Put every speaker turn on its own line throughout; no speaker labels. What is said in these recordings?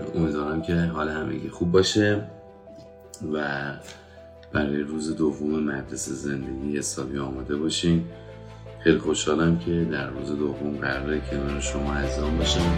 امیدوارم که حال همگی خوب باشه و برای روز دوم مدرسه زندگی سالی آماده باشین. خیلی خوشحالم که در روز دوم قراره کنار شما عزیزان باشم.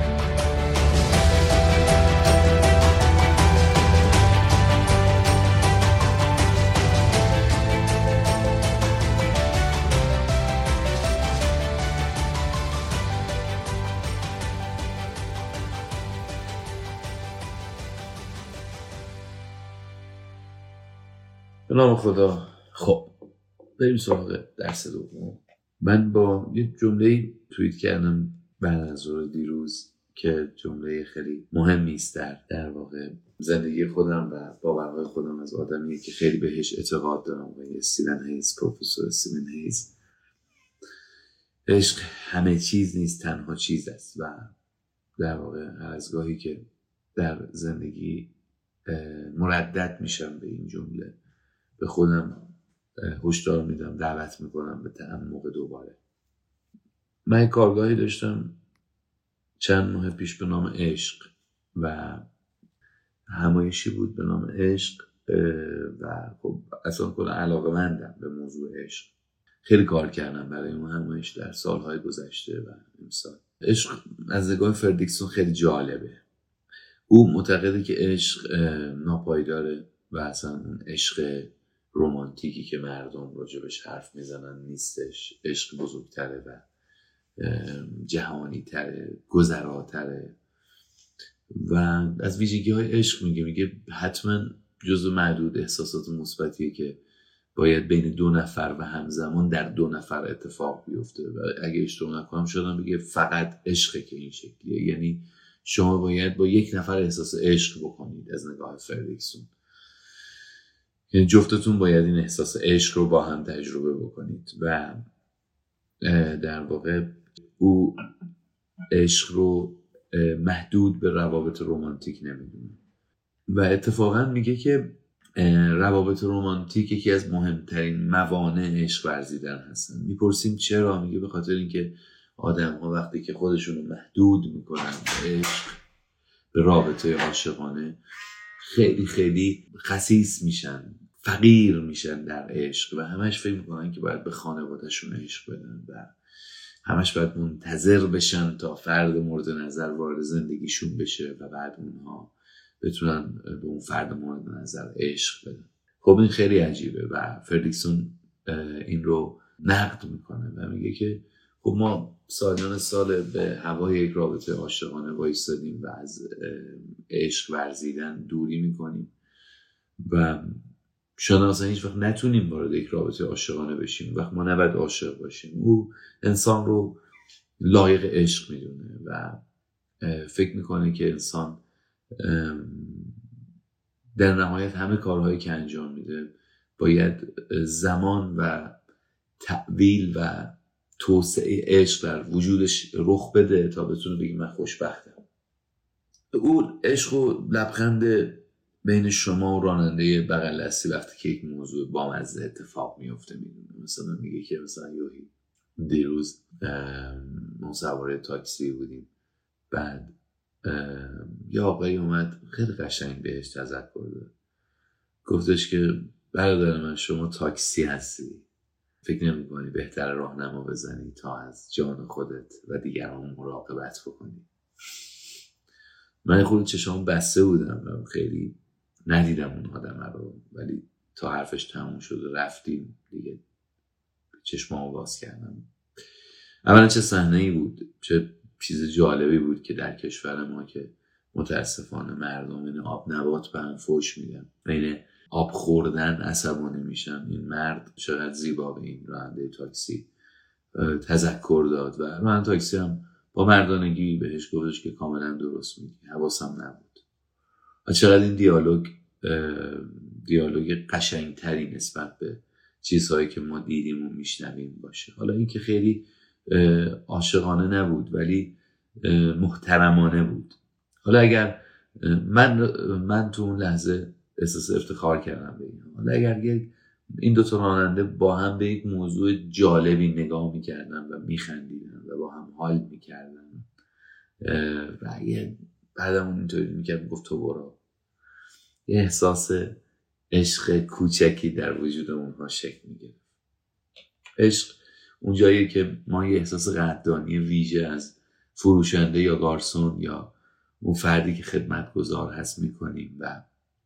به نام خدا. خب بریم سراغ درس دوم. من با یه جمله توییت کردم بعد از ظهر دیروز که جمله خیلی مهمی است در واقع زندگی خودم و باورهای خودم از آدمیه که خیلی بهش اعتقاد دارم و استیون هیز، پروفسور استیون هیز. عشق همه چیز نیست، تنها چیز است. و در واقع هر از گاهی که در زندگی مردد میشم به این جمله، به خودم هشدار میدم، دعوت میکنم به تعمق دوباره. من کارگاهی داشتم چند ماه پیش به نام عشق و همایشی بود به نام عشق و خب اصلا کلا علاقه‌مندم به موضوع عشق. خیلی کار کردم برای اون همایش در سالهای گذشته و امسال. عشق از نگاه فردریکسون خیلی جالبه. او معتقده که عشق ناپایداره و اصلا اون عشق رومانتیکی که مردم راجبش حرف میزنن نیستش. عشق بزرگتره و جهانی تره، گذراتره و از ویژگی های عشق میگه حتما جزو معدود احساسات مثبتیه که باید بین دو نفر و همزمان در دو نفر اتفاق بیفته و اگه اشتباه نکنم شدم بگه فقط عشقه که این شکلیه. یعنی شما باید با یک نفر احساس عشق بکنید از نگاه فردریکسون. یعنی جفتتون باید این احساس عشق رو با هم تجربه بکنید و در واقع او عشق رو محدود به روابط رمانتیک نمیدونه و اتفاقا میگه که روابط رمانتیک یکی از مهمترین موانع عشق ورزیدن هستن. میپرسیم چرا؟ میگه به خاطر اینکه آدم ها وقتی که خودشون رو محدود میکنن به عشق، به رابطه عاشقانه، خیلی خیلی خسیس میشن، فقیر میشن در عشق و همش فکر میکنن که باید به خانوادهشون عشق بدن و همش باید منتظر بشن تا فرد مورد نظر وارد زندگیشون بشه و بعد اونها بتونن به اون فرد مورد نظر عشق بدن. خب این خیلی عجیبه و فردریکسون این رو نقد میکنه و میگه که خب ما سالیان سال به هوای یک رابطه عاشقانه وایسادیم و از عشق ورزیدن دوری میکنیم و شاید اصلا هیچ وقت نتونیم وارد یک رابطه عاشقانه بشیم. وقت ما نباید عاشق باشیم. او انسان رو لایق عشق میدونه و فکر میکنه که انسان در نهایت همه کارهایی که انجام میده باید زمان و تأویل و توسعه عشق در وجودش رخ بده تا بتونه بگه من خوشبختم. او عشق و لبخند بین شما و راننده بغل دستی وقتی که یک موضوع بامزه اتفاق میفته میدونه. مثلا میگه که مثلا یوهی دیروز ما سوار تاکسی بودیم، بعد یه آقایی اومد خیلی قشنگ بهش تذکر داد، گفتش که برادر من شما تاکسی هستی، فکر نمی‌کنی بهتر راهنما بزنی تا از جان خودت و دیگران مراقبت بکنی؟ من خود چشام بسته بودم و خیلی ندیدم اون آدم رو، ولی تا حرفش تموم شد و رفتیم دیگه چشمامو باز کردم. اولا چه صحنه‌ای بود، چه چیز جالبی بود که در کشور ما که متاسفانه مردم این آب نبات به هم فوش میدن و این آب خوردن عصبانی میشن. این مرد چقدر زیبا به این راننده تاکسی تذکر داد و من تاکسی هم با مردانگی بهش گفتش که کاملا درست میگی، حواسم نبود. و چقدر این دیالوگ قشنگتری نسبت به چیزهایی که ما دیدیم و میشنویم باشه. حالا این که خیلی عاشقانه نبود ولی محترمانه بود. حالا اگر من تو اون لحظه احساس افتخار کردم به این. حالا اگر این دو تا راننده با هم به یک موضوع جالبی نگاه میکردن و میخندیدن و با هم حال میکردن و یه بعدمون اینطوری میکرد، گفت تو برو. یه احساس عشق کوچکی در وجود اونها شکل میگیره. عشق اون جاییه که ما یه احساس قدردانی ویژه از فروشنده یا گارسون یا اون فردی که خدمتگزار هست میکنیم و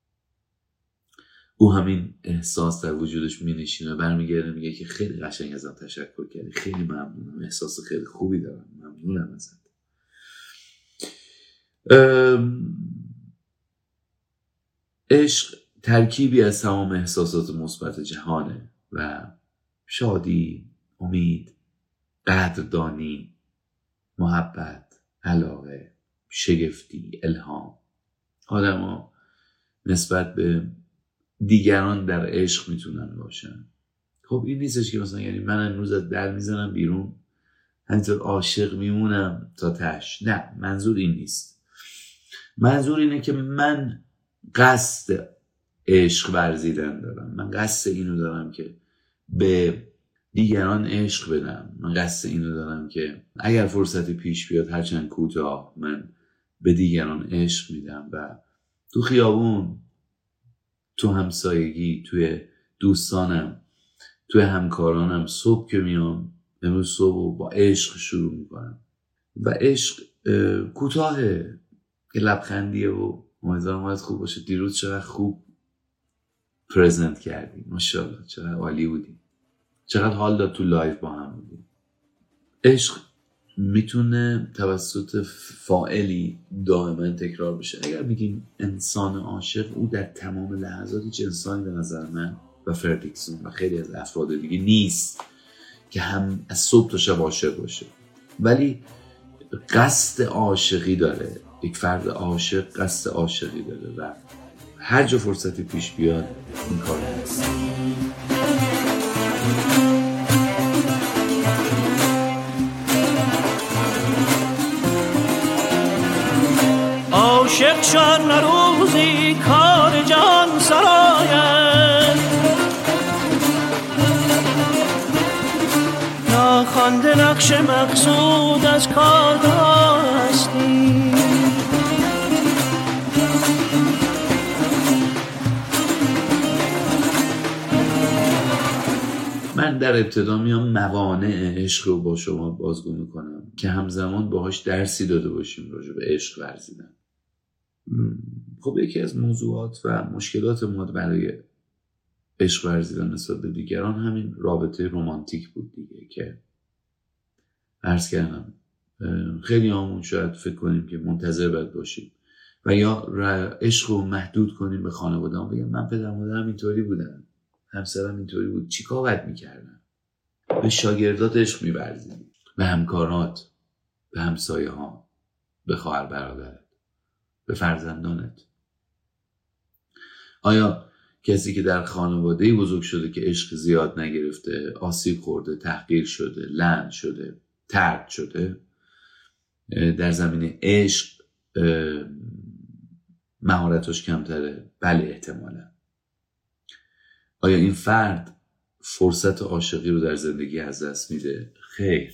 او همین احساس در وجودش مینشینه، برمیگرده میگه که خیلی قشنگ ازم تشکر کردی، خیلی ممنونم، احساس خیلی خوبی دارم، ممنونم ازت. عشق ترکیبی از تمام احساسات مثبت جهانه و شادی، امید، قدردانی، محبت، علاقه، شگفتی، الهام. آدم‌ها نسبت به دیگران در عشق میتونن باشن. خب این نیستش که مثلا یعنی من امروز از در میزنم بیرون همینطور عاشق میمونم تا تش. نه، منظور این نیست. منظور اینه که من قصد عشق ورزیدن دارم، من قصد اینو دارم که به دیگران عشق بدم، من قصد اینو دارم که اگر فرصتی پیش بیاد هرچند کوتاه من به دیگران عشق میدم و تو خیابون، تو همسایگی، توی دوستانم، توی همکارانم صبح که میام، امروز صبح با عشق شروع میکنم و عشق کوتاهه که لبخندیه و امیدوارم حالت خوب باشه. دیروز چقدر خوب پرزنت کردی، ماشاءالله، چقدر عالی بودی، چقدر حال داد تو لایف با هم بودی. عشق میتونه توسط فاعلی دائما تکرار بشه. اگر بگیم انسان عاشق، او در تمام لحظات هیچ انسانی به نظر من و فردریکسون و خیلی از افراد دیگه نیست که هم از صبح تا شب عاشق باشه، ولی قصد عاشقی داره. یک فرد عاشق قصد عاشقی داره و هر جا فرصتی پیش بیاد این کار هست.
عاشق شد روزی کار جان سراید، ناخوانده نقش مقصود از کارگاه هستی.
من در ابتدا میام موانع عشق رو با شما بازگو میکنم که همزمان باهاش درسی داده باشیم راجع به عشق ورزیدن. خب یکی از موضوعات و مشکلات ما برای عشق ورزیدن نسبت به دیگران همین رابطه رمانتیک بود دیگه، که عرض کردم خیلی همون شاید فکر کنیم که منتظر باید باشیم و یا عشق رو محدود کنیم به خانواده هم، بگم من پدر مادرم اینطوری بودن، همسرم اینطوری بود، چیکار باید میکردن. به شاگردات عشق می‌ورزیم، به همکارات، به همسایه ها، به خواهر برادرت، به فرزندانت. آیا کسی که در خانواده‌ای بزرگ شده که عشق زیاد نگرفته، آسیب خورده، تحقیر شده، لعن شده، طرد شده، در زمینه عشق مهارتش کمتره؟ بله، احتمالا. آیا این فرد فرصت عاشقی رو در زندگی از دست میده؟ خیر،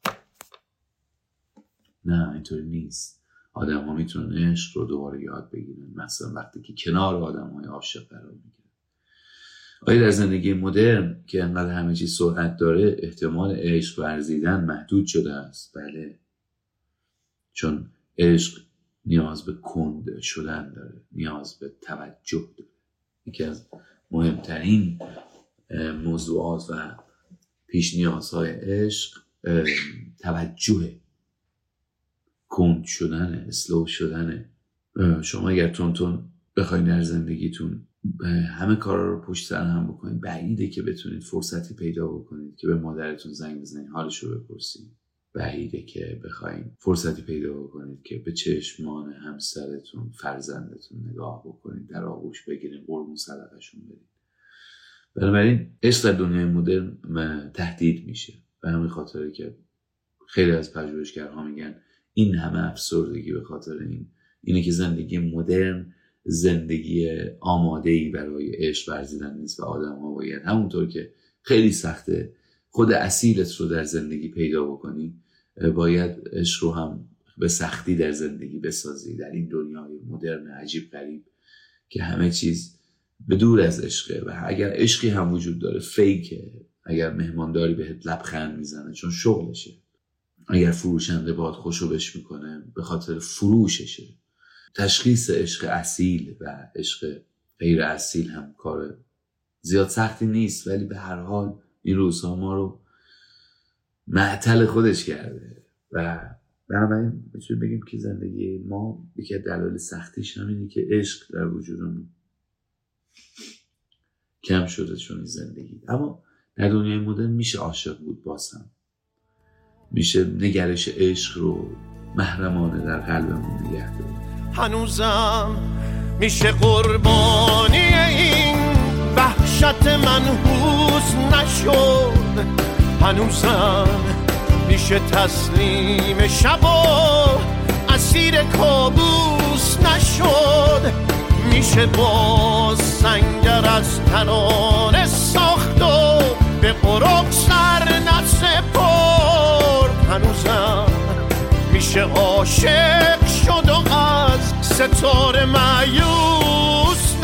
نه، اینطوری نیست. آدم ها میتونن عشق رو دوباره یاد بگیرن، مثلا وقتی که کنار آدم های عاشق قرار میگیرن. آیا در زندگی مدرن که انقدر همه چیز سرعت داره احتمال عشق ورزیدن محدود شده است؟ بله، چون عشق نیاز به کند شدن داره، نیاز به توجه داره. یکی از مهمترین موضوعات و پیش نیازهای عشق توجه، کند شدنه، اسلو شدنه. شما اگر تون بخواید در زندگیتون همه کارا رو پشت سر هم بکنید، بعیده که بتونید فرصتی پیدا بکنید که به مادرتون زنگ بزنید حالش رو بپرسید. بعیده که بخواید فرصتی پیدا بکنید که به چشمان همسرتون، فرزندتون نگاه بکنید، در آغوش بگیرید، قربون صدقشون بدید. بنابراین عشق در دنیای مدرن تهدید میشه. به همین خاطره که خیلی از پژوهشگرها میگن این همه افسردگی به خاطر اینه که زندگی مدرن زندگی آماده‌ای برای عشق ورزیدن نیست و آدم‌ها باید همونطور که خیلی سخته خود اصیلت رو در زندگی پیدا بکنی، باید عشق رو هم به سختی در زندگی بسازی در این دنیای مدرن عجیب غریب که همه چیز به دور از عشقه و اگر عشقی هم وجود داره فیکه. اگر مهمانداری بهت لبخند میزنه چون شغلشه، اگر فروشنده باهات خوشوبش میکنه به خاطر فروششه. تشخیص عشق اصیل و عشق غیر اصیل هم کار زیاد سختی نیست، ولی به هر حال این روزها ما رو معطل خودش کرده و بنابراین میتونیم بگیم که زندگی ما یکی از دلایل سختیش همینه که عشق در وجودمون کم شده چون این زندگی. اما در دنیای مدرن میشه عاشق بود، بازم میشه نگرش عشق رو محرمانه در قلبمون نگه داره.
هنوزم میشه قربانی این وحشت منحوس نشد، هنوزم میشه تسلیم شب و اسیر کابوس نشد، میشه با سنگر از ترانه ساخت و به قرب سر نسپرد، هنوزم میشه عاشق شد و از ستاره مایوس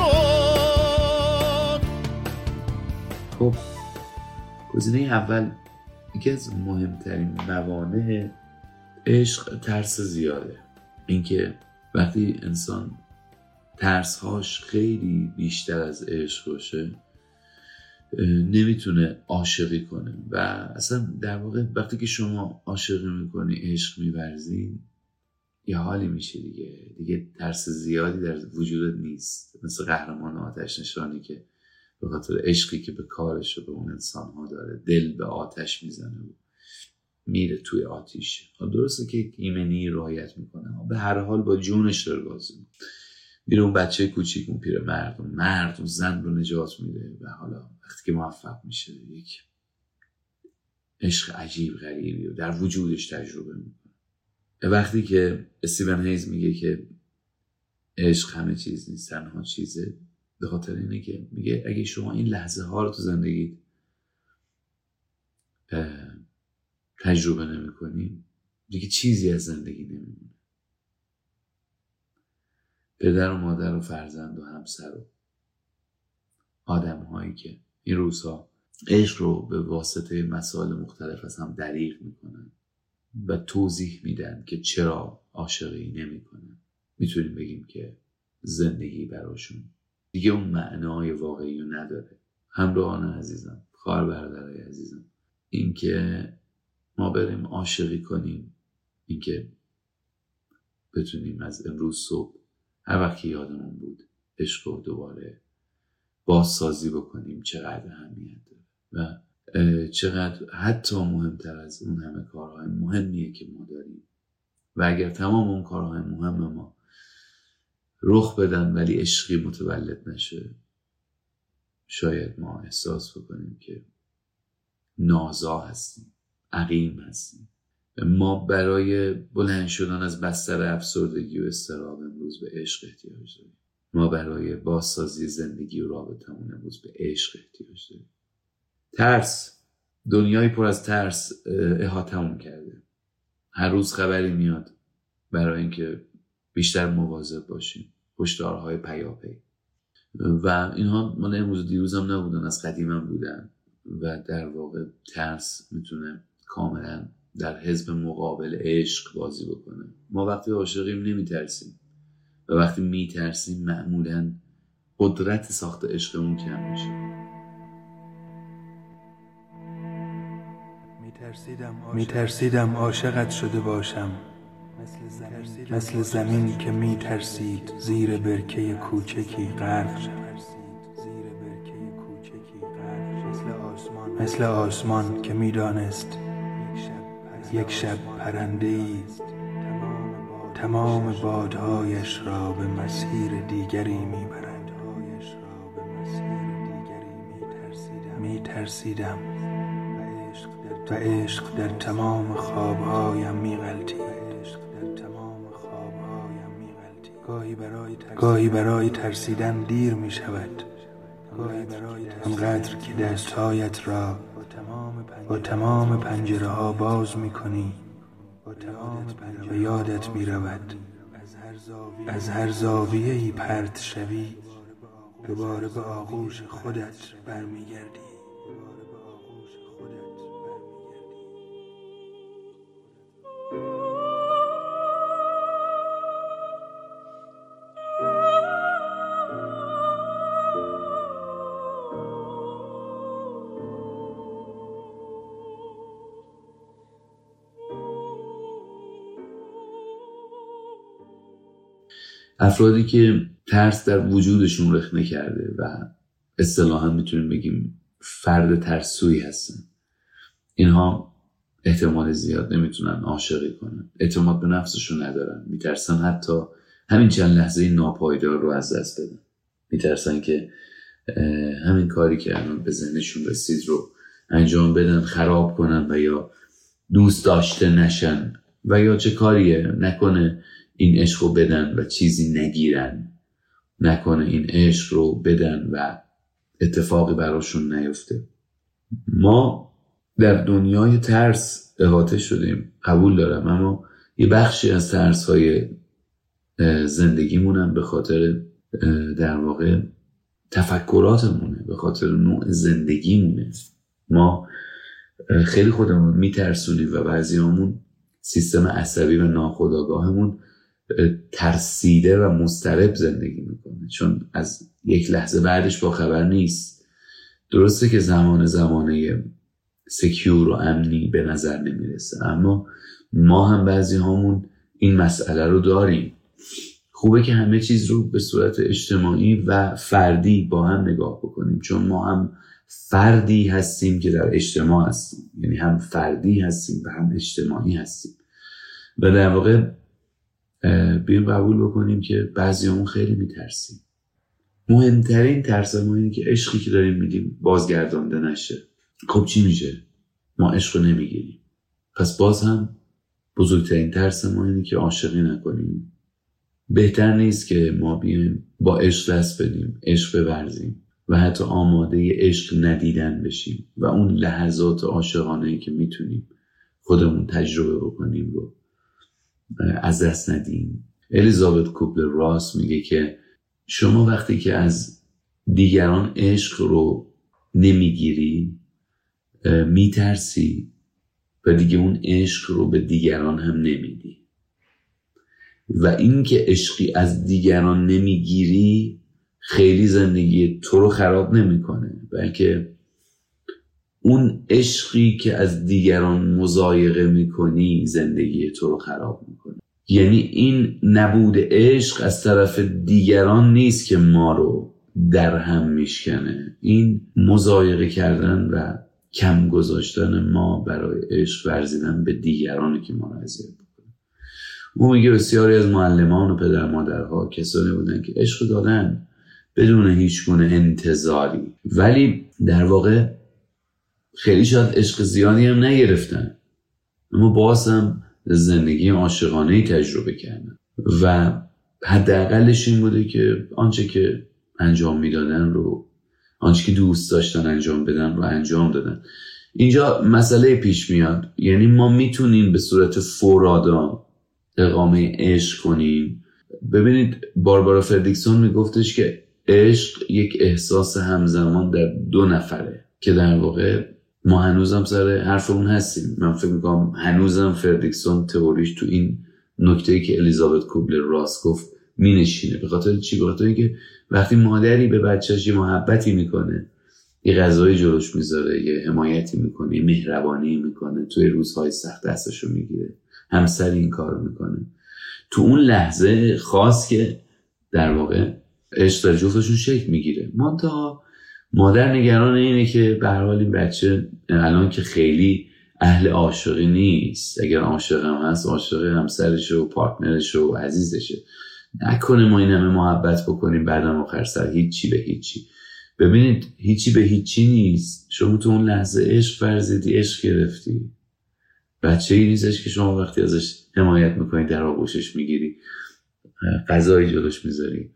نشد.
خب گزینه اول، یکی از مهمترین موانع عشق ترس زیاده. اینکه وقتی انسان ترسهاش خیلی بیشتر از عشق باشه نمیتونه عاشقی کنه و اصلا در واقع وقتی که شما عاشقی میکنی، عشق میورزی، یه حالی میشه دیگه ترس زیادی در وجودت نیست. مثل قهرمان آتش نشانی که به خاطر عشقی که به کارش و به اون انسان‌ها داره دل به آتش میزنه و میره توی آتیش. درسته که ایمنی رعایت میکنه، به هر حال با جونش داره بازی میکنه. میره اون بچه کوچیک، اون پیر مرد و زن رو نجات میده و حالا وقتی که موفق میشه یک عشق عجیب غریبی رو در وجودش تجربه میکنه. وقتی که استیون هیز میگه که عشق همه چیز نیست، تنها چیزه، به خاطر اینه که میگه اگه شما این لحظه ها رو تو زندگیت تجربه نمی کنی دیگه چیزی از زندگی نمیمونه. پدر و مادر و فرزند و همسر و آدم هایی که این روزها عشق رو به واسطه مسائل مختلف از هم دریغ میکنن و توضیح میدن که چرا عاشقی نمی کنن، میتونیم بگیم که زندگی براشون دیگه اون معنای واقعی رو نداره. همراهان عزیزم، خواهر برادرای عزیزم، این که ما بریم عاشقی کنیم، این که بتونیم از امروز صبح هر وقت که یادمون بود عشق رو دوباره بازسازی بکنیم چقدر اهمیت داره و چقدر حتی مهمتر از اون همه کارهای مهمیه که ما داریم. و اگر تمام اون کارهای مهم ما رخ بدن ولی عشقی متولد نشه، شاید ما احساس بکنیم که نازا هستیم، عقیم هستیم. ما برای بلند شدن از بستر افسردگی و اضطراب امروز به عشق احتیاج داریم. ما برای بازسازی زندگی و رابطمون امروز به عشق احتیاج داریم. ترس، دنیای پر از ترس احاطه‌مون کرده. هر روز خبری میاد برای اینکه بیشتر مواظب باشیم، هشدارهای پیاپی و اینها مال امروز دیروز هم نبودن، از قدیم هم بودن و در واقع ترس میتونه کاملا در حزب مقابل عشق بازی بکنه. ما وقتی عاشقیم نمیترسیم و وقتی میترسیم معمولا قدرت ساخت عشقمون کم میشه.
میترسیدم عاشقت شده باشم، مثل زمین که میترسید زیر برکه کوچکی غرق شود، مثل آسمان که میدانست یک شب پرنده‌ای تمام بادهایش را به مسیر دیگری میبرد. میترسیدم و عشق در تمام خوابهایم میغلطید. گاهی برای ترسیدن دیر میشود، آنقدر که دستهایت را با تمام پنجره ها باز میکنی و یادت می رود از هر زاویه‌ای پرت شوی دوباره به آغوش خودت برمیگردی.
افرادی که ترس در وجودشون رخنه کرده و اصطلاحاً میتونیم بگیم فرد ترسویی هستن، اینها احتمال زیاد نمیتونن عاشقی کنن، اعتماد به نفسشون ندارن، میترسن حتی همین چند لحظه ناپایدار رو از دست بدن، میترسن که همین کاری که الان به ذهنشون رسید رو انجام بدن، خراب کنن و یا دوست داشته نشن و یا چه کاریه نکنه این عشق رو بدن و چیزی نگیرن، نکنه این عشق رو بدن و اتفاقی براشون نیفته. ما در دنیای ترس احاطه شدیم، قبول دارم، اما یه بخشی از ترس‌های زندگیمونم به خاطر در واقع تفکراتمونه، به خاطر نوع زندگیمونه. ما خیلی خودمون میترسونیم و بعضیامون سیستم عصبی و ناخودآگاهمون ترسیده و مضطرب زندگی میکنه، چون از یک لحظه بعدش با خبر نیست. درسته که زمانه سکیور و امنی به نظر نمیرسه، اما ما هم بعضی هامون این مسئله رو داریم. خوبه که همه چیز رو به صورت اجتماعی و فردی با هم نگاه بکنیم، چون ما هم فردی هستیم که در اجتماع هستیم، یعنی هم فردی هستیم و هم اجتماعی هستیم و در واقع بیایم قبول بکنیم که بعضیامون خیلی میترسیم. مهمترین ترس ما اینه که عشقی که داریم میدیم بازگردانده نشه. خب چی میشه؟ ما عشق رو نمیگیریم. پس باز هم بزرگترین ترس ما اینه که عاشقی نکنیم. بهتر نیست که ما بیایم با عشق دست بدیم، عشق بورزیم و حتی آماده عشق ندیدن بشیم و اون لحظات عاشقانه‌ای که میتونیم خودمون تجربه بکنیم رو از دست ندیم. الیزابت کوبلر راس میگه که شما وقتی که از دیگران عشق رو نمیگیری میترسی و دیگه اون عشق رو به دیگران هم نمیدی و این که عشقی از دیگران نمیگیری خیلی زندگی تو رو خراب نمیکنه، بلکه اون عشقی که از دیگران مضایقه میکنی زندگی تو رو خراب میکنه. یعنی این نبود عشق از طرف دیگران نیست که ما رو در هم میشکنه، این مضایقه کردن و کم گذاشتن ما برای عشق ورزیدن به دیگرانی که ما رو اذیت میکنه. اون میگه بسیاری از معلمان و پدر مادرها کسانی بودن که عشق دادن بدون هیچ گونه انتظاری، ولی در واقع خیلی شاید عشق زیادی هم نگرفتن، اما باز هم زندگی عاشقانه‌ای تجربه کردن و حداقلش این بوده که آنچه که انجام میدادن رو، آنچه که دوست داشتن انجام بدن رو انجام دادن. اینجا مسئله پیش میاد، یعنی ما میتونیم به صورت فورادا اقامه عشق کنیم. ببینید باربارا فردریکسون میگفتش که عشق یک احساس همزمان در دو نفره که در واقع ما هنوزم سر حرفمون هستیم. من فکر میکنم هنوزم فردریکسون تئوریش تو این نکته‌ای که الیزابت کوبلر راس گفت مینشینه. به خاطر چی؟ به خاطر اینکه وقتی مادری به بچه‌ش محبتی میکنه، یه غذای جلوش میذاره، یه حمایتی میکنه، یه مهربانی میکنه، توی روزهای سخت دستشو میگیره، همسر این کارو میکنه، تو اون لحظه خاص که در واقع عشق در جفتشون شکل میگیره. منتها مادر نگران اینه که به هر حال این بچه الان که خیلی اهل عاشقی نیست، اگر عاشق هم هست عاشق همسرش و پارتنرش و عزیزشه، نکنه ما این همه محبت بکنیم بعدم آخر سر هیچی به هیچی. ببینید هیچی به هیچی نیست. شما تو اون لحظه عشق ورزیدی، عشق گرفتی. بچه ای نیستش که شما وقتی ازش حمایت میکنی در آغوشش میگیری، غذای جلوش میذاری،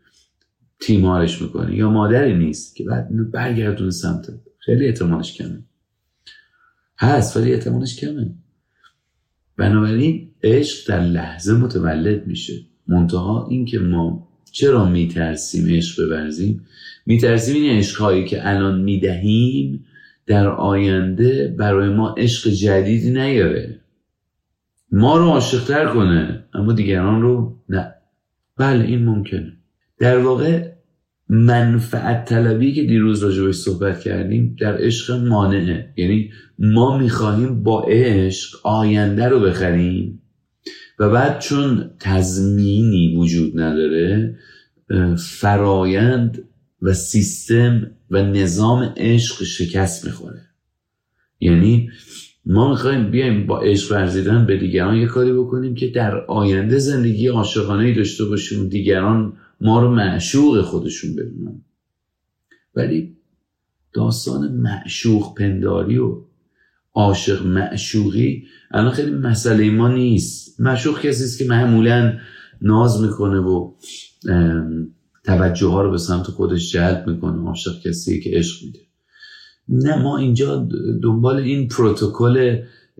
تیمارش میکنی، یا مادری نیست که بعد برگردونه سمتت. خیلی احتمالش کمه، هست ولی احتمالش کمه. بنابراین عشق در لحظه متولد میشه. منتها این که ما چرا میترسیم عشق بورزیم؟ میترسیم این عشقهایی که الان میدهیم در آینده برای ما عشق جدیدی نیاره، ما رو عاشق‌تر کنه اما دیگران رو نه. بله این ممکنه. در واقع منفعت طلبی که دیروز راجعش صحبت کردیم در عشق مانعه. یعنی ما میخواهیم با عشق آینده رو بخریم و بعد چون تضمینی وجود نداره فرایند و سیستم و نظام عشق شکست میخوره. یعنی ما میخوایم بیایم با عشق ورزیدن به دیگران یه کاری بکنیم که در آینده زندگی عاشقانه‌ای داشته باشیم، دیگران ما رو معشوق خودشون بدونن. ولی داستان معشوق پنداری و عاشق معشوقی الان خیلی مسئله ما نیست. معشوق کسی است که معمولاً ناز میکنه و توجه ها رو به سمت خودش جلب میکنه. عاشق کسیه که عشق میده. نه، ما اینجا دنبال این پروتکل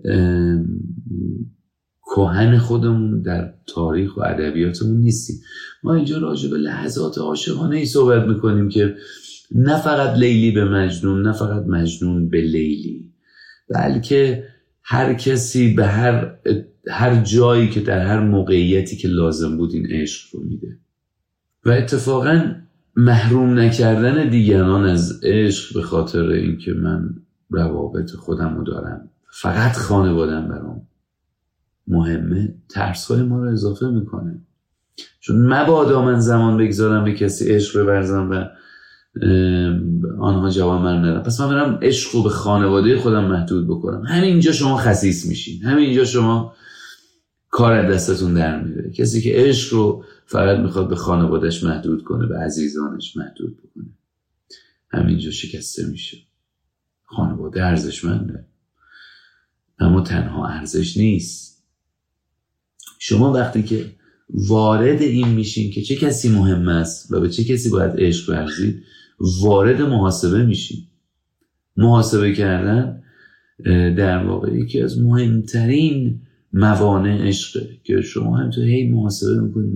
کهن خودمون در تاریخ و ادبیاتمون نیستیم. ما اینجا راجع به لحظات عاشقانه ای صحبت میکنیم که نه فقط لیلی به مجنون، نه فقط مجنون به لیلی، بلکه هر کسی به هر جایی که در هر موقعیتی که لازم بود این عشق رو میده. و اتفاقاً محروم نکردن دیگران از عشق به خاطر اینکه من روابط خودم رو دارم، فقط خانوادم برام مهمه، ترس‌های ما رو اضافه میکنه. چون مبادا من زمان بگذارم به کسی عشق بورزم و آنها جواب من ندن، پس من برم عشق رو به خانواده خودم محدود بکنم. همینجا شما خسیس میشین، همینجا شما کار دستتون در میره. کسی که عشق رو فقط میخواد به خانوادهش محدود کنه، به عزیزانش محدود بکنه، همینجا شکسته میشه. خانواده ارزشمنده اما تنها ارزش نیست. شما وقتی که وارد این میشین که چه کسی مهم است و به چه کسی باید عشق ورزید، وارد محاسبه میشین. محاسبه کردن در واقع یکی از مهمترین موانع عشقه که شما همینطور هی محاسبه میکنی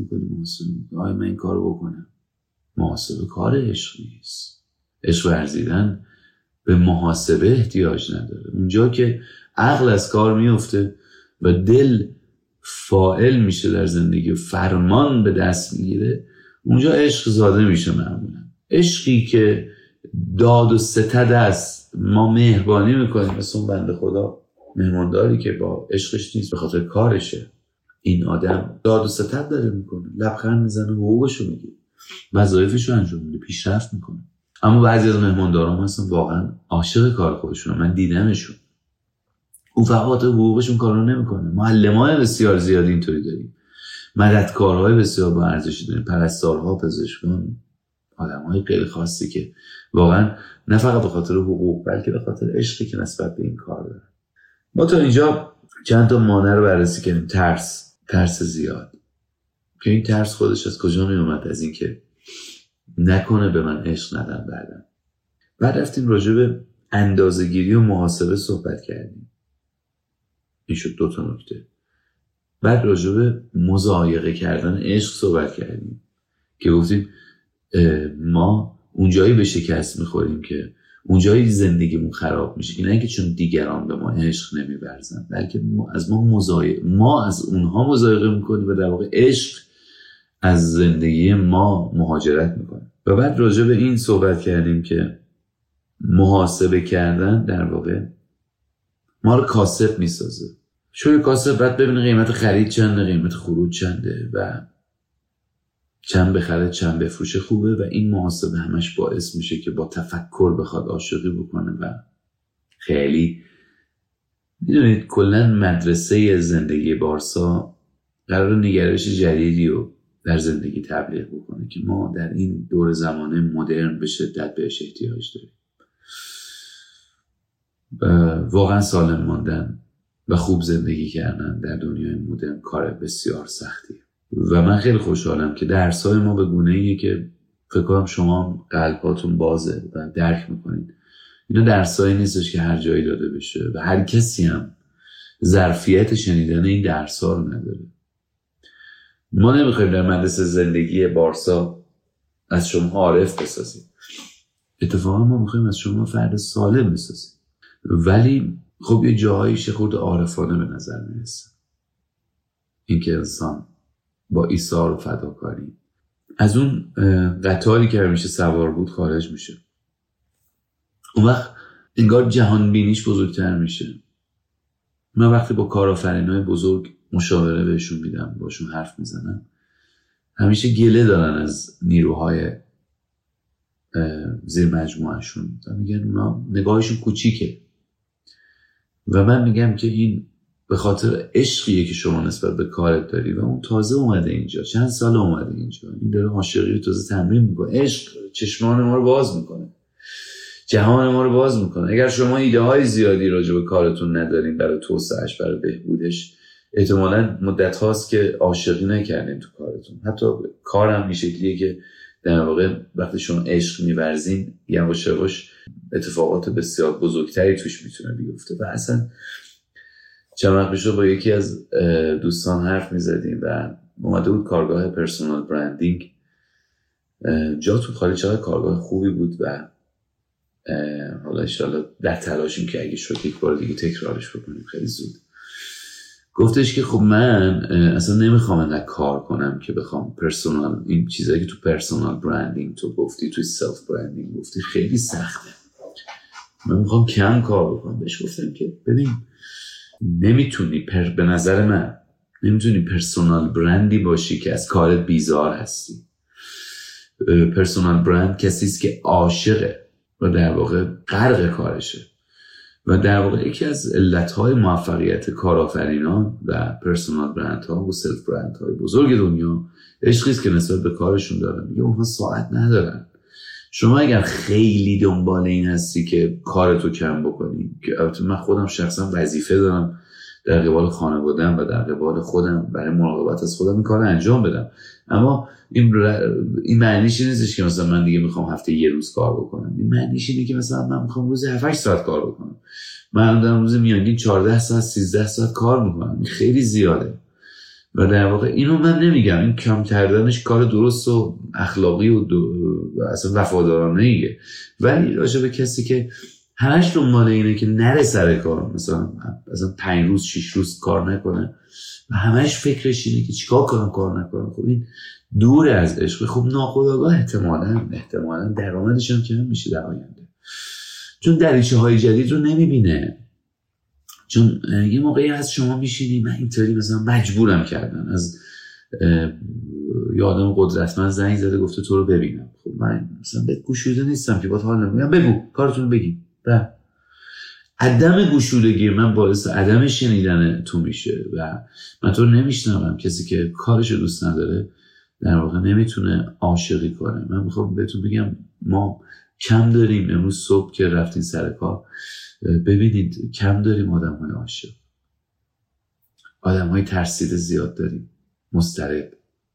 آیا من این کارو بکنم. محاسبه کار عشق نیست. عشق ورزیدن به محاسبه احتیاج نداره. اونجا که عقل از کار میفته و دل فاعل میشه در زندگی و فرمان به دست میگیره، اونجا عشق زاده میشه. معمولا عشقی که داد و ستد است، ما مهربانی میکنیم مثل اون بنده خدا مهمانداری که با عشقش نیست به خاطر کارشه. این آدم داد و ستد داره میکنه، لبخند میزنه، حقوقشو میگه، وظایفشو انجام میده، پیشرفت میکنه. اما بعضی از مهماندارام هستن واقعا عاشق کار خودشون، من دیدمشون، اون فقط حقوقشون کارو نمیکنه. معلمای بسیار زیادی اینطوری داریم، مددکارهای بسیار با ارزشی داریم، پرستارها، پزشکان، آدمای خیلی خاصی که واقعا نه فقط به خاطر حقوق بلکه به خاطر عشقی که نسبت به این کار دارن. ما تا اینجا چند تا مانع رو بررسی کردیم. ترس زیاد که این ترس خودش از کجا می اومد؟ از این که نکنه به من عشق ندن بعدم. بعد رفتیم راجع به اندازه‌گیری و محاسبه صحبت کردیم، این شد 2 تا نکته. بعد راجع به مضایقه کردن عشق صحبت کردیم که گفتیم ما اونجایی به شکست میخوریم که اونجایی زندگیمون خراب میشه که نه اینکه چون دیگران به ما عشق نمیورزن، بلکه ما از اونها مضایقه میکنیم و در واقع عشق از زندگی ما مهاجرت میکنه. و بعد راجع به این صحبت کردیم که محاسبه کردن در واقع ما رو کاسب میسازه. چون کاسب باید ببینه قیمت خرید چنده، قیمت خروج چنده و چند بخره چند بفروشه خوبه، و این محاسبه همش باعث میشه که با تفکر بخواد عاشقی بکنه. و خیلی میدونید کلن مدرسه زندگی بارسا قرار نگرش جدیدی رو در زندگی تبلیغ بکنه که ما در این دور زمانه مدرن به شدت بهش احتیاج داریم. واقعا سالم ماندن و خوب زندگی کردن در دنیای مدرن کار بسیار سختیه و من خیلی خوشحالم که درس‌های ما به گونه‌ایه که فکر کنم شما قلباتون بازه و درک میکنید. اینا درس‌هایی نیستش که هر جایی داده بشه و هر کسی هم ظرفیت شنیدن این درس‌ها رو نداره. ما نمیخوایم در مدرسه زندگی بارسا از شما عارف بسازیم، اتفاقا ما میخوایم از شما فرد سالم بسازیم. ولی خب یه جاهایش خورده عارفانه به نظر میرسه، اینکه انسان با ایثار و فداکاری از اون قطاری که همیشه سوار بود خارج میشه. اون وقت انگار جهان بینیش بزرگتر میشه. من وقتی با کارآفرینای بزرگ مشاوره بهشون میدم، باشون حرف میزنم، همیشه گله دارن از نیروهای زیر مجموعهشون و میگن اونا نگاهشون کوچیکه. و من میگم که این به خاطر عشقیه که شما نسبت به کارت داری و اون تازه اومده اینجا، چند سال اومده اینجا، این داره عاشقی رو تازه تمرین میکنه. عشق چشمان ما رو باز میکنه، جهان ما رو باز میکنه. اگر شما ایده های زیادی راجع به کارتون ندارین برای توسعهش، برای بهبودش، احتمالاً مدت هاست که عاشقی نکردین تو کارتون. حتی کارم این شکلیه که در واقع وقتی شما عشق می‌ورزین یواش یواش اتفاقات بسیار بزرگتری توش میتونه بیفته. و اصلا چند وقت پیش با یکی از دوستان حرف میزدیم و اومده بود کارگاه پرسونال برندینگ. جا تو خالی چقدر کارگاه خوبی بود و حالا انشالله در تلاشیم که اگه شد یک بار دیگه تکرارش بکنیم خیلی زود. گفتش که خب من اصلا نمیخوام انقدر کار کنم که بخوام پرسونال، این چیزایی که تو پرسونال برندینگ تو گفتی، توی سلف برندینگ گفتی، خیلی سخته. من میخوام کم کار بکنم. بهش گفتم که ببین نمیتونی به نظر من نمیتونی پرسونال برندی باشی که از کارت بیزار هستی. پرسونال برند کسیست که عاشقه و در واقع غرق کارشه. و در واقع یکی از علتهای موفقیت کارآفرینان و پرسونال برندها و سلف برندهای بزرگ دنیا عشقیست که نسبت به کارشون دارن. میگه اونها ساعت ندارن. شما اگر خیلی دنبال این هستی که کارتو کم بکنی، که البته من خودم شخصا وظیفه دارم در قبال خانواده‌ام و در قبال خودم برای مراقبت از خودم این کار رو انجام بدم، اما این معنیش نیستش که مثلا من دیگه میخوام هفته یه روز کار بکنم. این معنیش اینه که مثلا من میخوام روزی 7-8 ساعت کار بکنم. من در روز میانگین 14 ساعت 13 ساعت کار میکنم. این خیلی زیاده. و در واقع اینو من نمیگم این کم کردنش کار درست و اخلاقی و اصلا وفادارانه ایه، ولی راجع به کسی که همش دنبال اینه که نره سر کار، مثلا 5 روز 6 روز کار نکنه و همش فکرش اینه که چیکار کنم کار نکنم، خب این دور از عشق. خب ناخودآگاه احتمالاً درآمدش هم کم میشه در آینده، چون دریچه های جدید رو نمیبینه. چون یه موقعی از شما میشینی، من اینطوری مثلا مجبورم کردن از یه آدم قدرتمند زنگ زده گفته تو رو ببینم. خب من مثلا به گوشوده نیستم که با حال نمیگم بگو کارتون رو بگی. عدم گوشودگی من باعث عدم شنیدن تو میشه و من تو رو نمیشنوم. کسی که کارش رو دوست نداره در واقع نمیتونه عاشقی کنه. من میخوام بهتون بگم ما کم داریم. امروز صبح که رفتین سر کار ببینید کم داریم آدم‌های عاشق، آدم‌های ترسیده زیاد داریم، مضطرب.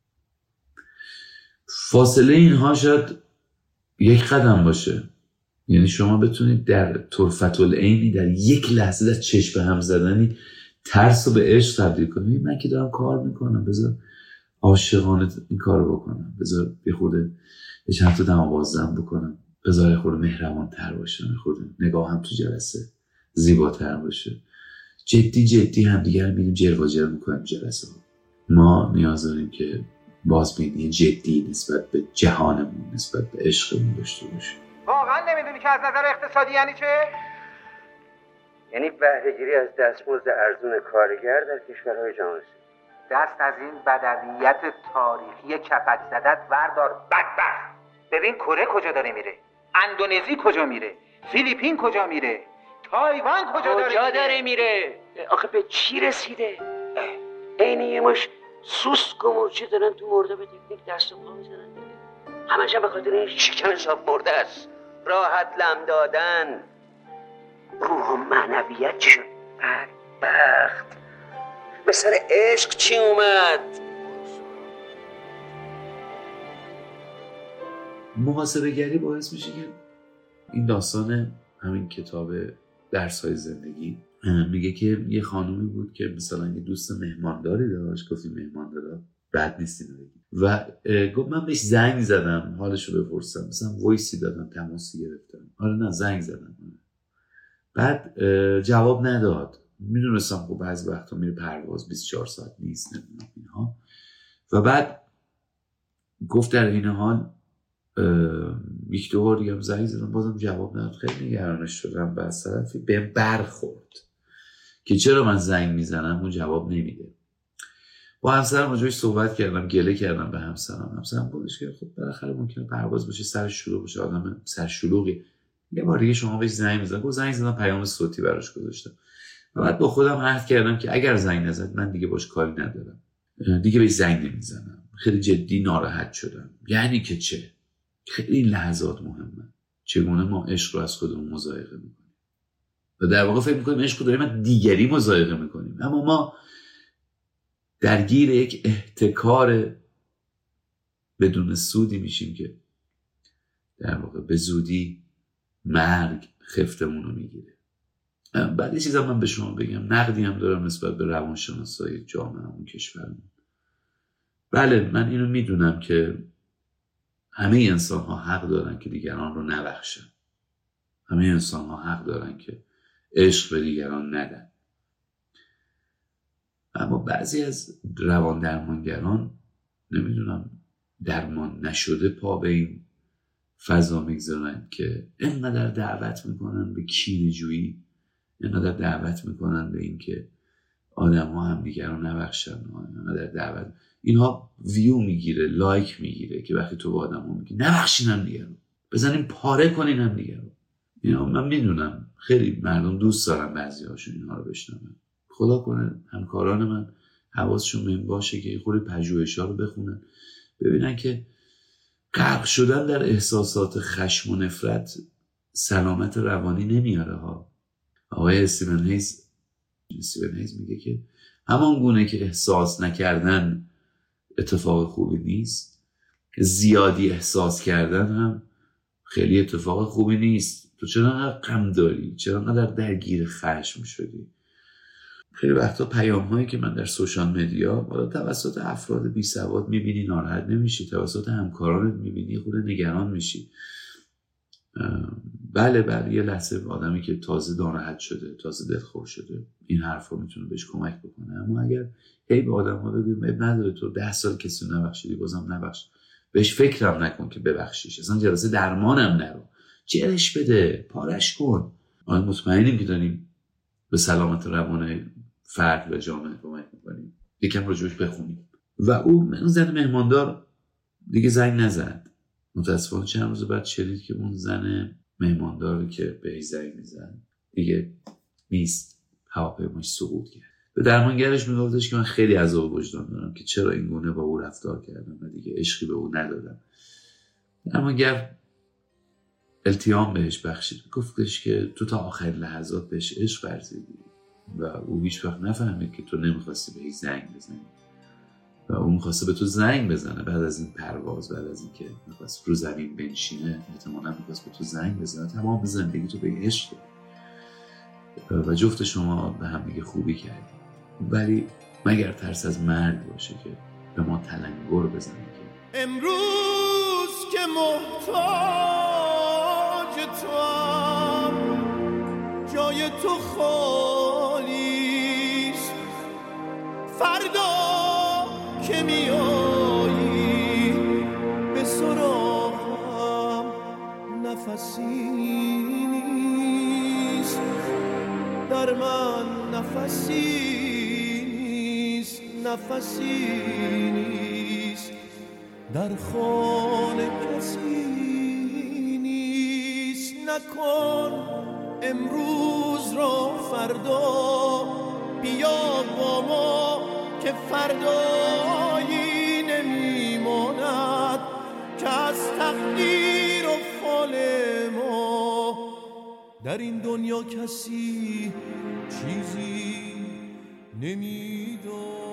فاصله اینها شاید یک قدم باشه، یعنی شما بتونید در طرفت العینی در یک لحظه در چشم هم زدنی ترس رو به عشق تبدیل کنید. من که دارم کار میکنم بذار عاشقانه این کار رو بکنم، بذار یه خورده یه چند تا دم بازدم بکنم، بذار یه خورده مهربان تر باشم، یه خورده نگاه هم تو جلسه زیباتر باشه. جدی هم دیگر میریم جلواجر میکنیم جلسه ها. ما نیاز داریم که بازبینی جدی نسبت به جهانمون، نسبت به عشقمون داشته باشیم.
واقعا نمیدونی که از نظر اقتصادی یعنی چه؟
یعنی بهره‌گیری از دستمزد ارزون کارگر در کشورهای جهان اسلامی.
دست از این بدویت تاریخی کپک زدت بردار بدبخت. ببین کره کجا داره میره، اندونزی کجا میره، فیلیپین کجا میره، تایوان کجا داره میره.
آخه به چی رسیده؟ عین یه مش سوسک و مرچه دارن تو مرده به تکنیک دست و پا میزنن. همش به خاطر این شکم حساب مرده است. راحت لم دادن. روح و معنویت چی شد؟ بدبخت. به سر عشق چی اومد؟
محاسبه گری باعث میشه که این داستان همین کتاب درس‌های زندگی میگه که یه خانومی بود که مثلا یه دوست مهمانداری داشت، گفتی مهماندارا بد نیست اینو بگی، و گفت من بهش زنگ زدم حالشو بپرسم، مثلا وایسی دادم، تماسی گرفتم، آره نه زنگ زدم، بعد جواب نداد. میدونستم خب بعضی وقتا میره پرواز 24 ساعت نیست نمیدونم اینها، و بعد گفت در این حال یک دو بار دیگه زنگ زدم بازم جواب نداد. خیلی نگرانش شدم، بعد طرفی بهم برخورد که چرا من زنگ میزنم اون جواب نمیده. با همسرم راجعش صحبت کردم، گله کردم به همسرم گفتش که خب بالاخره ممکنه پرواز باشه، سر شلوغ باشه، آدم سر شلوغی، یه بار دیگه شما بهش زنگ بزن. گفت زنگ زدم، پیام صوتی براش گذاشتم، و بعد با خودم عهد کردم که اگر زنگ نزد من دیگه باش کاری ندارم، دیگه بهش زنگ نمیزنم. خیلی جدی ناراحت شدم. یعنی که چه؟ خیلی این لحظات مهمه، چگونه ما عشق رو از خودمون مضایقه میکنیم و در واقع فکر میکنیم عشق رو داریم از دیگری مضایقه میکنیم، اما ما درگیر یک احتکار بدون سودی میشیم که در واقع به زودی مرگ خفتمون رو میگیره. بعد یه چیز من به شما بگم، نقدی هم دارم نسبت به روانشناسای جامعه‌مون کشورمون. بله من اینو میدونم که همه انسان ها حق دارن که دیگران رو نبخشن، همه انسان ها حق دارن که عشق به دیگران ندن، اما بعضی از روان درمانگران نمیدونم درمان نشده پا به این فضا میگذارن که اینقدر دعوت میکنن به کینه‌جویی، اینقدر دعوت میکنن به این که آدم ها هم دیگر رو نبخشن، اینقدر دعوت، اینها ویو میگیره، لایک میگیره که وقتی تو با آدم ها میگی نبخشین هم دیگر رو، بزنین پاره کنین هم دیگر رو. اینا من میدونم خیلی مردم دوست دارن بعضی هاشون اینها رو بشنون. خدا کنه همکاران من حواسشون به این باشه که خود پژوهش‌ها رو بخونن، ببینن که غرق شدن در احساسات خشم و نفرت سلامت روانی نمیاره ها. آقای استیون هیز میگه که همان گونه که احساس نکردن اتفاق خوبی نیست، زیادی احساس کردن هم خیلی اتفاق خوبی نیست. تو چرا انقدر غم داری؟ چرا انقدر درگیر خشم شدی؟ خیلی وقتا پیام هایی که من در سوشال مدیا بالا توسط افراد بی سواد میبینی ناراحت نمیشی، توسط همکارانت میبینی خود نگران میشی. بله یه لحظه آدمی که تازه ناراحت شده، تازه دلخور شده، این حرفا میتونه بهش کمک بکنه، اما اگر هی به آدم ها بگیم اب نداره تو 10 سال کسی رو نبخشیدی بازم نبخش، بهش فکرم نکن که ببخشیش، اصلا جلسه درمانم نرو، جرش بده، پارش کن. آیا مطمئنیم که داریم به سلامت روان فرد و جامعه کمک میکنیم؟ یکم راجبش بخونیم. و اون زن مهماندار دیگه زنگ نزد. متاسفانه چند روز بعد شدید که اون زن مهمانداری که بهش زنگ میزد دیگه نیست، هواپیماش سقوط کرد. به درمانگرش میگفتش که من خیلی عذاب وجدان دارم که چرا این گونه با او رفتار کردم و دیگه عشقی به او ندادم. درمانگر التیام بهش بخشید، گفتش که تو تا آخر لحظات بهش عشق ورزیدی و او هیچ وقت نفهمید که تو نمیخواستی بهش زنگ بزنی و او میخواسته به تو زنگ بزنه. بعد از این پرواز، بعد از این که میخواست رو زمین بنشینه، احتمالاً میخواست به تو زنگ بزنه. تمام زندگی تو به عشق داری و جفت شما به هم دیگه خوبی کردی، ولی مگر ترس از مرگ باشه که به ما تلنگر بزنه که
امروز که محتاج توام، جای تو خالیست، فردا که میایی به سراغم نفسی نیست، در من نفسی نیست، نفسی نیست، در خانه کسی نیست. نکن امروز را فردا، بیا با ما که فردایی نمیماند که از تقدیر و فال ما در این دنیا کسی چیزی نمیداند.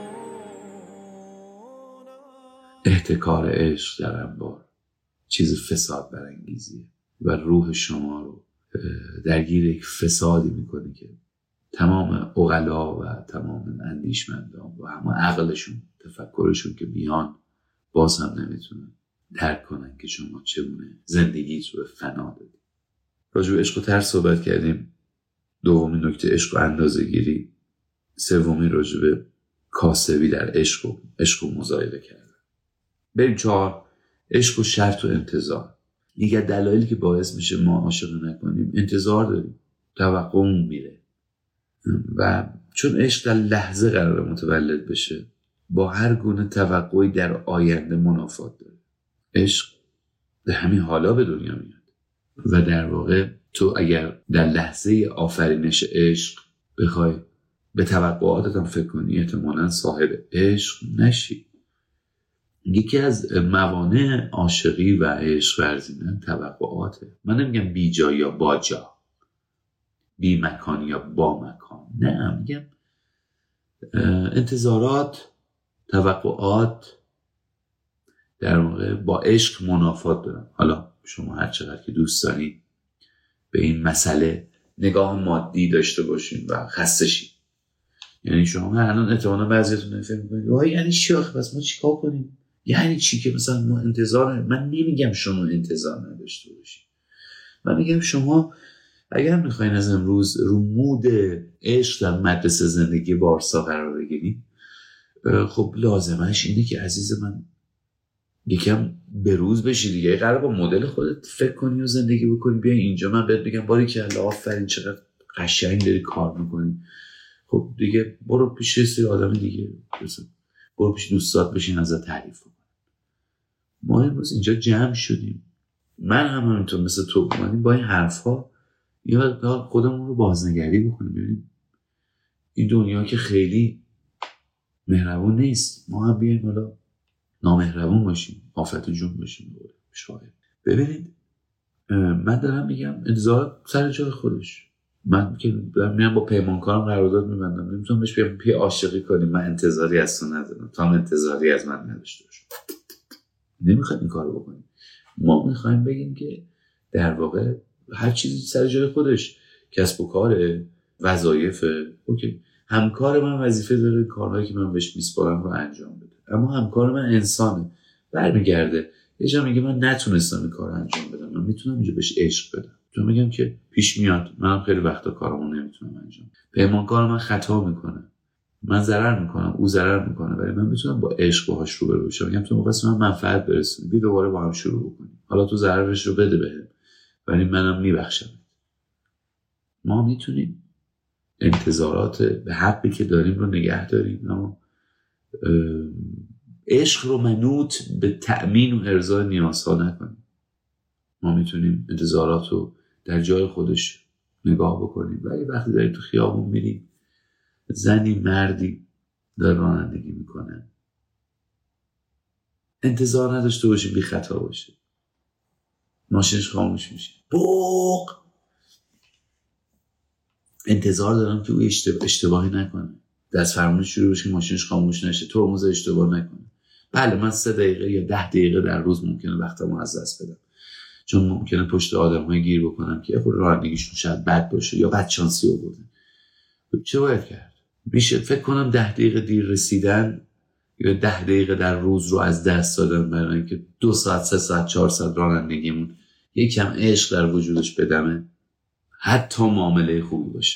احتکار عشق در انبار چیز فساد برانگیزیه و روح شما رو درگیر یک فسادی میکنه که تمام عقلا و تمام اندیشمندان و همه عقلشون تفکرشون که بیان باز هم نمیتونن درک کنن که شما چگونه زندگیت رو به فنا دادی. راجع به عشق و ترس صحبت کردیم. دومین نکته عشق و اندازه‌گیری. سومین راجع به کاسبی در عشق و مزایده کردن. بریم 4. عشق و شرط و انتظار. دیگه دلایلی که باعث میشه ما عاشق نکنیم انتظار داریم، توقعمون میره و چون عشق در لحظه قرار متولد بشه با هر گونه توقعی در آینده منافات داره. عشق به همین حالا به دنیا میاد و در واقع تو اگر در لحظه آفرینش عشق بخوای به توقعاتت هم فکر کنی احتمالاً صاحب عشق نشی. یکی از موانع عاشقی و عشق ورزیدن توقعاته. من نمیگم بی جا یا با جا، بی مکان یا با مکان، نه، میگم انتظارات، توقعات در واقع با عشق منافات دارن. حالا شما هر چقدر که دوست دارید به این مسئله نگاه مادی داشته باشین و خسته شید. یعنی شما الان احتمالاً بعضیتون فکر می‌کنید وای یعنی چی آخه بس ما چیکار کنیم؟ یعنی چی که مثلا ما انتظار من نمیگم شما انتظار نداشته باشید. من میگم شما اگر میخواین از امروز رو مود عشق در مدرسه زندگی بارسا قرار بگیرید، خب لازمش اینه که عزیز من یکم بروز بشی دیگه. قرار با مدل خودت فکر کنی و زندگی بکنی. بیا اینجا من بهت بگم باریکلا آفرین چقدر قشنگ داری کار میکنی. خب دیگه برو پیش سری آدم دیگه، برو پیش دوستات بشین ازت تعریف کن. ما امروز اینجا جمع شدیم، من هم همینطور مثل تو اومدیم با این حرفا یا خودمون رو بازنگری بکنیم ببینیم این دنیا که خیلی مهربون نیست. ما هم بیایم حالا نامهربون باشیم، آفت جون باشیم. شاید ببینید من دارم میگم انتظار سر جای خودش. من که میام با پیمانکارم قرارداد میبندم، نمیتونم بهش بگم پی عاشقی کنیم من انتظاری از تو ندارم تا انتظاری از من نداشته باش. نمیخوایم این کارو بکنیم. ما میخوایم بگیم که در واقع هر چیزی سر جای خودش، کسب و کاره، وظایف، اوکی، همکار من وظیفه داره کارهایی که من بهش میسپارم رو انجام بده، اما همکار من انسانه، برمیگرده یه جا میگه من نتونستم این کار انجام بدم، من میتونم اینجا بهش عشق بدم. تو میگم که پیش میاد منم خیلی وقتا کارمو نمیتونم انجام. پیمانکار من خطا میکنه، من ضرر میکنم، او ضرر میکنه، ولی من میتونم با عشق باهاش روبرو بشم. میگم تو واسه من منفعت برسونی، بیا دوباره با هم شروع بکنیم. حالا تو ضررش رو بده بهم، ولی منم میبخشم. ما میتونیم انتظارات به حقی که داریم رو نگه داریم، اما عشق رو منوط به تأمین و ارضای نیازها نکنیم. ما میتونیم انتظارات رو در جای خودش نگاه بکنیم، ولی وقتی داریم تو خیابون میریم زنی مردی داره رانندگی میکنه، انتظار نداشته باشیم بی خطا باشه، ماشینش خاموش میشه، بوق، انتظار دارم که او اشتباهی نکنه، دست فرمونش شروع بشه ماشینش خاموش نشه، ترمز اشتباه نکنه. بله من 3 دقیقه یا 10 دقیقه در روز ممکنه وقتمو از دست بدم، چون ممکنه پشت آدم‌های گیر بکنم که خود رانندگیشون شاید بد باشه یا بد شانسی آوردن. چه باید کرد؟ میشه فکر کنم 10 دقیقه دیر رسیدن یا 10 دقیقه در روز رو از دست دادن برای اینکه 2 ساعت 3 ساعت 4 ساعت رانندگیمون یکم عشق در وجودش بدمه، حتی معامله خوبی باشه.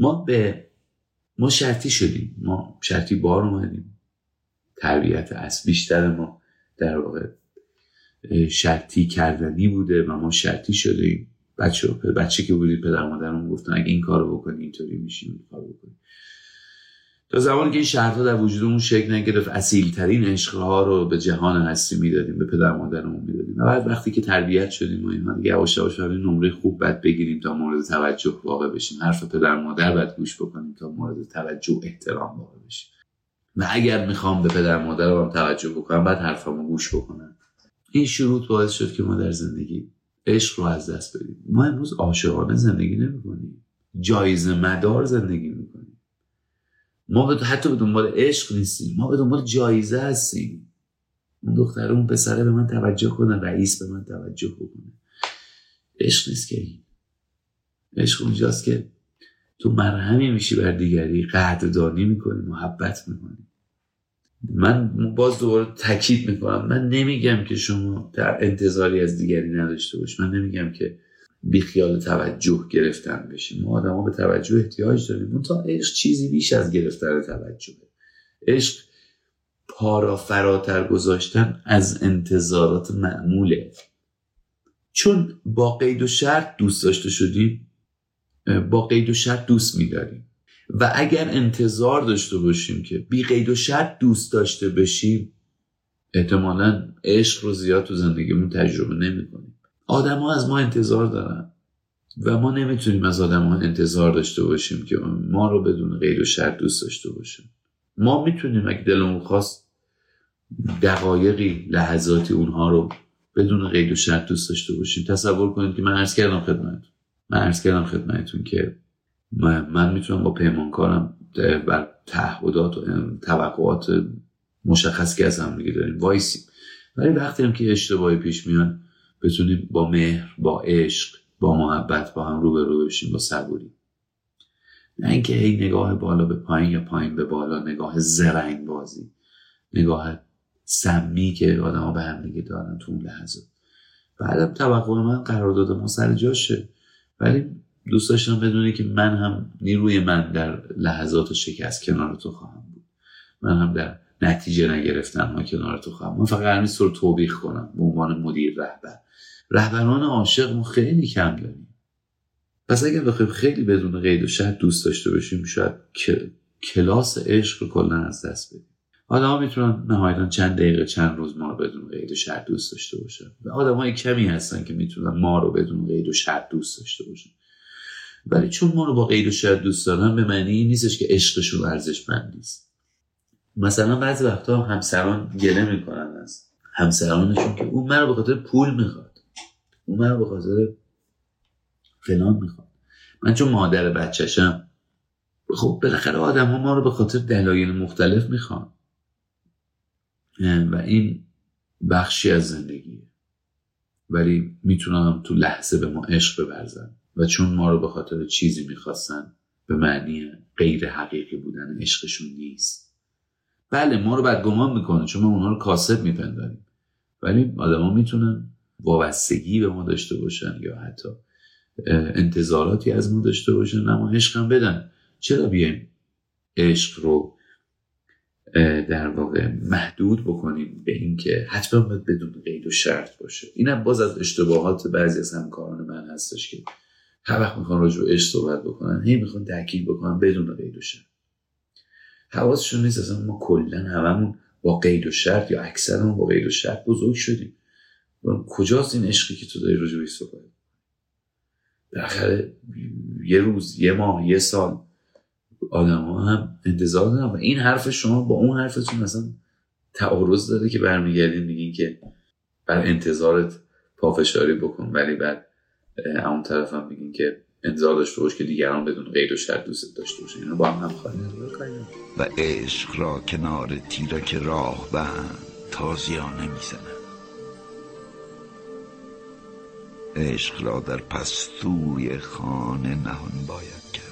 ما شرطی شدیم، ما شرطی بار اومدیم، تربیت اصل بیشتر ما در واقع شرطی کردنی بوده و ما شرطی شدیم. بچه که بودیم پدر مادرمون گفتن اگه این کارو بکنی اینطوری میشی، این کارو بکنی. تا زمانی که این شرط‌ها در وجودمون شکل نگرفت اصیل‌ترین عشق‌ها رو به جهان هستی میدادیم، به پدر مادرمون میدادیم. و بعد وقتی که تربیت شدیم و اینها دیگه یواش یواش نمره خوب بد بگیریم تا مورد توجه واقع بشیم، حرف پدر مادر بد گوش بکنیم تا مورد توجه احترام واقع بشیم. و اگر میخوام به پدر مادرم توجه بکنم بعد حرفمو گوش بکنن. این شروط باعث شد که ما در زندگی عشق رو از دست بدیم. ما امروز عاشقانه زندگی نمی‌کنیم، جایزه مدار زندگی می‌کنیم. ما حتی به دنبال عشق نیستیم، ما به دنبال جایزه هستیم. اون دختره اون پسره به من توجه کنه، رئیس به من توجه بکنه. عشق نیست که این. عشق اونجاست که تو مرهمی میشی بر دیگری، قدردانی میکنی، محبت میکنی. من باز دوباره تاکید میکنم، من نمیگم که شما در انتظاری از دیگری نداشته باشی، من نمیگم که بی خیال توجه گرفتن بشیم. ما آدم ها به توجه احتیاج داریم. اون تا عشق چیزی بیش از گرفتن توجهه. عشق پا را فراتر گذاشتن از انتظارات معموله. چون با قید و شرط دوست داشته شدیم، با قید و شرط دوست می‌داریم. و اگر انتظار داشته باشیم که بی قید و شرط دوست داشته بشیم، احتمالاً عشق رو زیاد تو زندگیمون تجربه نمی‌کنیم. آدم‌ها از ما انتظار دارن و ما نمیتونیم از آدم‌ها انتظار داشته باشیم که ما رو بدون قید و شرط دوست داشته باشن. ما میتونیم اگه دلمون خواست دقایقی، لحظاتی اونها رو بدون قید و شرط دوست داشته باشیم. تصور کنید که من عرض کردم خدمتتون که من میتونم با پیمانکارم بر تعهدات و توقعات مشخص که از هم دیگه داریم وایسیم، ولی وقتی هم که اشتباهی پیش میان بتونیم با مهر، با عشق، با محبت با هم روبرو بشیم، با صبوری. نه اینکه هی نگاه بالا به پایین یا پایین به بالا، نگاه زرنگ بازی، نگاه سمی که آدم ها به هم دیگه دارن تو اون لحظه. بعدم توقع من قرارداد ما سر جاشه، ولی دوست داشتم بدونی که من هم نیروی من در لحظات شکست کنار تو خواهم بود، من هم در نتیجه نگرفتن ها کنار تو خواهم. من فقط قرار نیست رو توبیخ کنم به عنوان مدیر، رهبران عاشق ما خیلی کم داریم. پس اگر بخوایم خیلی بدون قید و شرط دوست داشته باشیم، شاید کلاس عشق رو کلا از دست بدیم. آدم‌ها میتونن نهایتاً چند دقیقه، چند روز ما رو بدون قید و شرط دوست داشته باشن و آدم‌های کمی هستن که میتونن ما رو بدون قید و شرط دوست داشته باشن. ولی چون ما رو با قید و شرط دوست دارن به معنی این نیستش که عشقشون ارزشمند نیست. مثلا بعضی وقتا همسران گله میکنن از همسرانشون که اون من رو به خاطر پول میخواد، اون من رو به خاطر فلان میخواد. من چون مادر بچه‌شم، خب بالاخره آدم‌ها ما رو به خاطر دلایل مختلف میخوان و این بخشی از زندگیه، ولی میتونم تو لحظه به ما عشق بورزن و چون ما رو به خاطر چیزی میخواستن به معنی غیر حقیقی بودن عشقشون نیست. بله ما رو بدگمان میکنه چون ما اونها رو کاسب میپنداریم، ولی آدما میتونن وابستگی به ما داشته باشن یا حتی انتظاراتی از ما داشته باشن اما عشق هم بدن. چرا بیایم عشق رو در واقع محدود بکنیم به این که حتما باید بدون قید و شرط باشه؟ اینم باز از اشتباهات بعضی از همکاران من هستش که هر وقت میخوان راجع به عشق صحبت بکنن هی میخوان تاکید بکنن بدون قید و شرط. حواسشون نیست اصلا ما کلا هممون با قید و شرط یا اکثرمون با قید و شرط بزرگ شدیم. کجاست این عشقی که تو داری راجع بهش صحبت؟ بالاخره یه روز، یه ماه، یه سال آدم‌ها هم انتظار دارن و این حرف شما با اون حرفتون اصلا تعارض داره که برمیگردین میگین که بر انتظارت پافشاری بکن، ولی بعد اون طرف هم میگین که انتظار داشته باش که دیگران بدون قید و شرط دوست داشته باشن. اینا با هم خواهی
و عشق را کنار تیرک راه بند تازیانه میزنن. عشق را در پستوی خانه نهان باید کرد.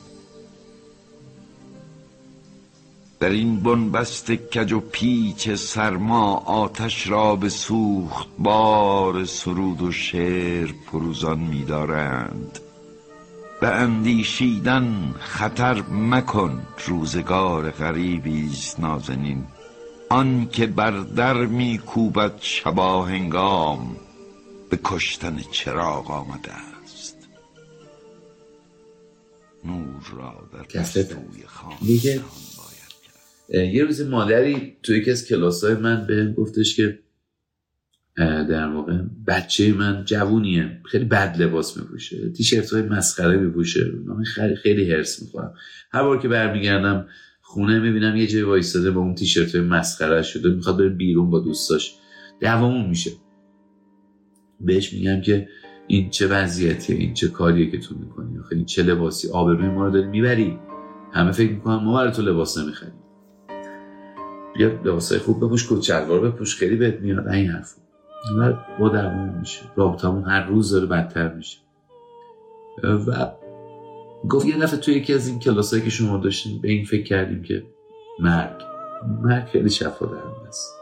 در این بنبست کج و پیچ سرما آتش را به سوخت بار سرود و شعر فروزان می‌دارند. به اندیشیدن خطر مکن، روزگار غریبی است نازنین. آن که بر در می‌کوبد شباهنگام، به کشتن چراغ آمده است. نور را در پستوی خانه
یه روز مادری توی یکی از کلاس‌های من بهم گفتش که در واقع بچه من جوونیه، خیلی بد لباس میپوشه، تیشرت‌های مسخره میپوشه، من خیلی هرس میخورم. هر بار که برمیگردم خونه میبینم یه جای وایساده با اون تیشرت‌های مسخره شده، میخواد بره بیرون با دوستاش، دعوامون میشه. بهش میگم که این چه وضعیتیه، این چه کاریه که تو میکنی، آخه این چه لباسی، آبروی ما رو داری میبری. همه فکر میکنن ما برای تو لباس نمیخریم، بیا لباسای خوب بپوش، کت شلوار بپوش، خیلی بهت میاد. این حرفا با دعوامون میشه، رابطمون هر روز داره بدتر میشه و گفت یه دفعه توی یکی از این کلاسایی که شما داشتیم به این فکر کردیم که مرگ خیلی شفا دهنده است.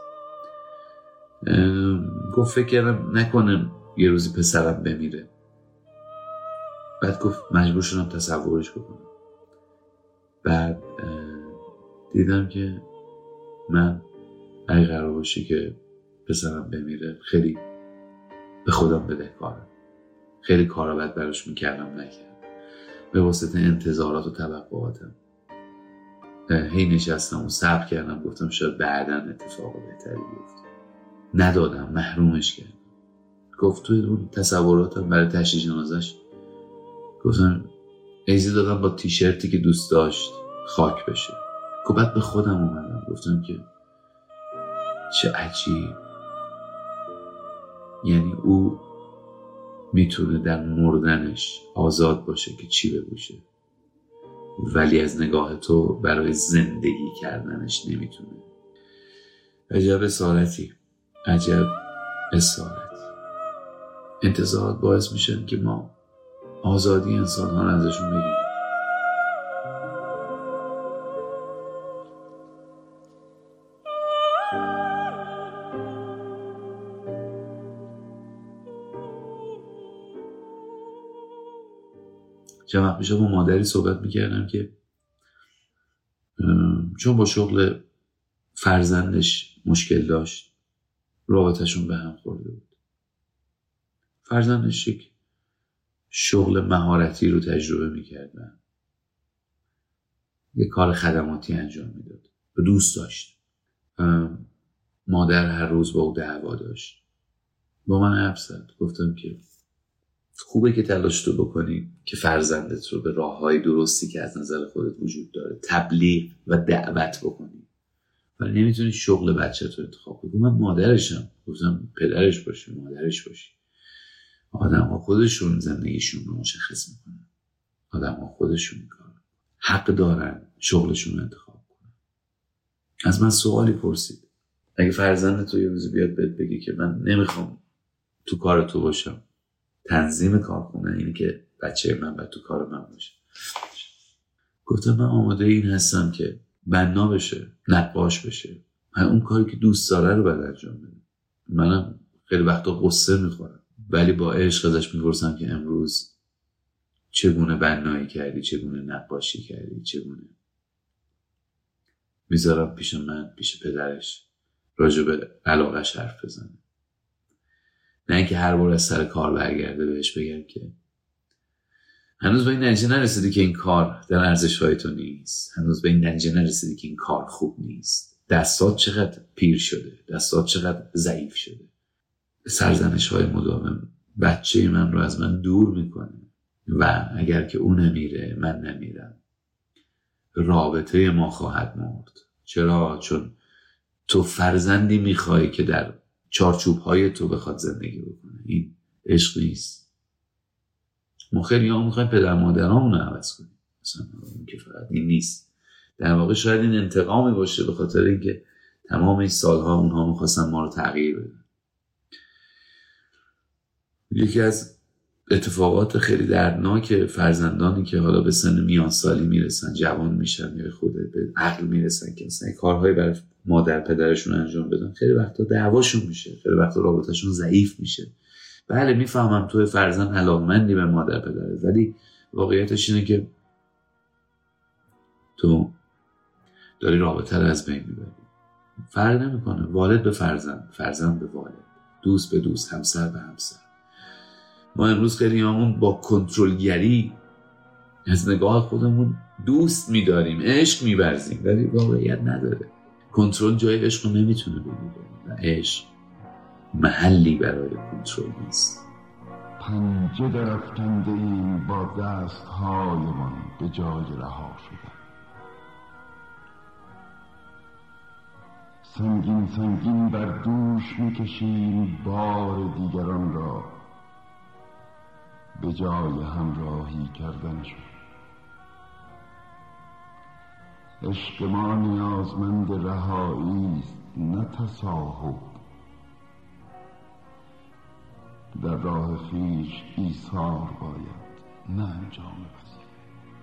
گفت فکر کردم نکنم یه روزی پسرم بمیره. بعد گفت مجبور شدم تصورش بکنم. بعد دیدم که من اگه قرار باشه که پسرم بمیره خیلی به خودم بدهکارم. خیلی کارا بد براش میکردم نکردم. به واسطه انتظارات و توقعاتم هی نشستم و صبر کردم. گفتم شاید بعداً اتفاق بهتری بیفته. ندادم، محرومش کردم. گفت توی اون تصوراتم برای تشییع جنازش گفتم ایزی دادم با تیشرتی که دوست داشت خاک بشه. گفت بعد به خودم اومدم گفتم که چه عجیب، یعنی او میتونه در مردنش آزاد باشه که چی بگوشه، ولی از نگاه تو برای زندگی کردنش نمیتونه. عجب اسارتی، عجب اسارتی. انتظارات باعث میشن که ما آزادی انسان ها رو ازشون بگیریم. چند وقت پیش با مادری صحبت میکردم که چون با شغل فرزندش مشکل داشت، رابطهشون به هم خورده بود. فرزندش یک شغل مهارتی رو تجربه میکرد، یک کار خدماتی انجام میداد و دوست داشت. مادر هر روز با او دعوا داشت. با من حرف زد. گفتم که خوبه که تلاش تو بکنی که فرزندت رو به راههای درستی که از نظر خودت وجود داره تبلیغ و دعوت بکنی، ولی نمیتونی شغل بچه تو انتخاب کنی. من مادرشم. گفتم پدرش باشی، مادرش باشی. آدم ها خودشون زندگیشون رو مشخص میکنن. آدم ها خودشون کار حق دارن شغلشون رو انتخاب کنن. از من سوالی پرسید. اگه فرزندت تو یه روزی بیاد بهت بگی که من نمیخوام تو کار تو باشم، تنظیم کارخونه اینه که بچه من باید تو کار من باشه، گفتم من آماده این هستم که بنا بشه، نقاش بشه، من اون کاری که دوست داره رو باید انجام بدم. منم خیلی وقتا قصه میخورم، ولی با عشق ازش میپرسم که امروز چگونه بنایی کردی، چگونه نقاشی کردی، چگونه. میذارم پیش من، پیش پدرش، راجع به علاقش حرف بزنه. نه اینکه هر بار از سر کار برگرده بهش بگم که هنوز به این نتیجه نرسیدی که این کار در ارزش‌های تو نیست، هنوز به این نتیجه نرسیدی که این کار خوب نیست، دستات چقدر پیر شده، دستات چقدر ضعیف شده. سرزنش‌های مداوم بچه من رو از من دور میکنه و اگر که اون نمیره من نمیرم، رابطه ما خواهد مرد. چرا؟ چون تو فرزندی میخوای که در چارچوب‌های تو بخواد زندگی بکنه. این عشق نیست. ما خیلی ها میخوایم پدر مادرامون رو عوض کنیم، مثلا این که فقط این نیست. در واقع شاید این انتقامی باشه به خاطر اینکه تمام این سالها اونها میخواستن ما رو تغییر بدن. یکی از اتفاقات خیلی دردناک فرزندانی که حالا به سن میان سالی میرسن، جوان میشن یا خود به عقل میرسن که مثلا کارهایی برای مادر پدرشون انجام بدن، خیلی وقتا دعواشون میشه، خیلی وقتا رابطهشون ضعیف میشه. بله میفهمم توی فرزند علاقمندی به مادر پدره، ولی واقعیتش اینه که تو داری رابطه رو از بین میبری. فرق نمیکنه والد به فرزند، فرزند به والد، دوست به دوست، همسر به همسر. ما امروز خیلی همون با کنترلگری از نگاه خودمون دوست میداریم، عشق می‌ورزیم، ولی واقعیت نداره. کنترل جای عشق رو نمیتونه بگیره و عشق محلی برای کنترل نیست.
پنجه درافکنده ایم با دست‌هایمان به جای رها شدن. سنگین سنگین بر دوش میکشیم بار دیگران را به جای همراهی کردنشون. عشق ما نیازمند رهایی است، نه تصاحب. در راه خویش ایثار باید، نه انجام پذیری.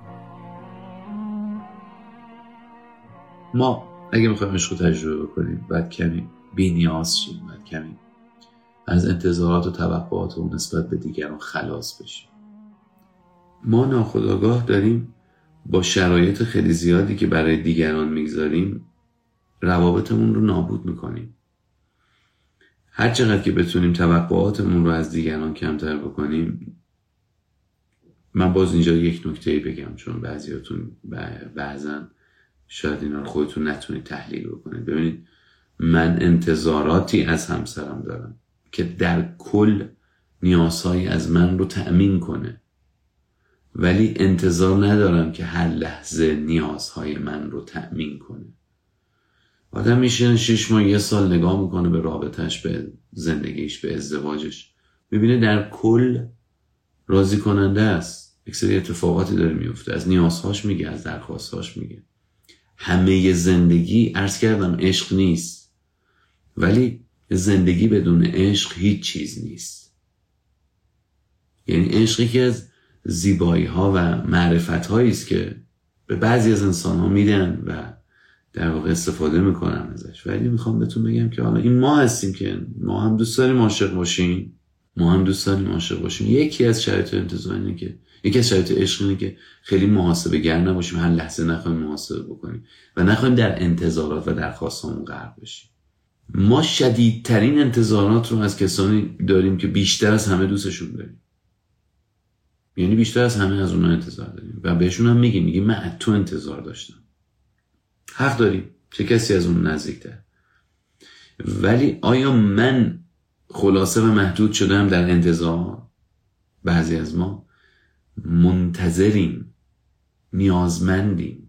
ما اگه میخوایم عشق رو تجربه بکنیم باید کمی بی‌نیاز شیم، باید کمی از انتظارات و توقعات و نسبت به دیگران خلاص بشیم. ما ناخودآگاه داریم با شرایط خیلی زیادی که برای دیگران میگذاریم روابطمون رو نابود میکنیم. هر چقدر که بتونیم توقعاتمون رو از دیگران کمتر بکنیم. من باز اینجا یک نکته بگم، چون بعضیاتون بعضن شاید اینا رو خودتون نتونید تحلیل بکنید. ببینید، من انتظاراتی از همسرم دارم که در کل نیازهایی از من رو تأمین کنه، ولی انتظار ندارم که هر لحظه نیازهای من رو تأمین کنه. آدم میشه 6 ماه 1 سال نگاه میکنه به رابطش، به زندگیش، به ازدواجش، میبینه در کل راضی کننده است. یک سری اتفاقاتی داره میفته، از نیازهاش میگه، از درخواستهاش میگه. همه زندگی عرض کردم عشق نیست، ولی زندگی بدون عشق هیچ چیز نیست. یعنی عشقی که از زیبایی ها و معرفت هایی است که به بعضی از انسان ها میدن و در واقع استفاده میکنن ازش. ولی میخوام بهتون بگم که حالا این ما هستیم که ما هم دوست داریم عاشق باشیم. یکی از شرایط انتظار اینه که یکی از شرایط عشق اینه که خیلی محاسبه گر نباشیم، هر لحظه نخواهیم محاسبه بکنیم و نخواهیم در انتظارات و درخواستامون غرق بشیم. ما شدیدترین انتظارات رو از کسانی داریم که بیشتر از همه دوستشون داریم. یعنی بیشتر از همه از اونها انتظار داریم و بهشون هم میگیم من از تو انتظار داشتم. حق داریم، چه کسی از اون نزدیکتر. ولی آیا من خلاصه و محدود شدم در انتظار؟ بعضی از ما منتظریم، نیازمندیم،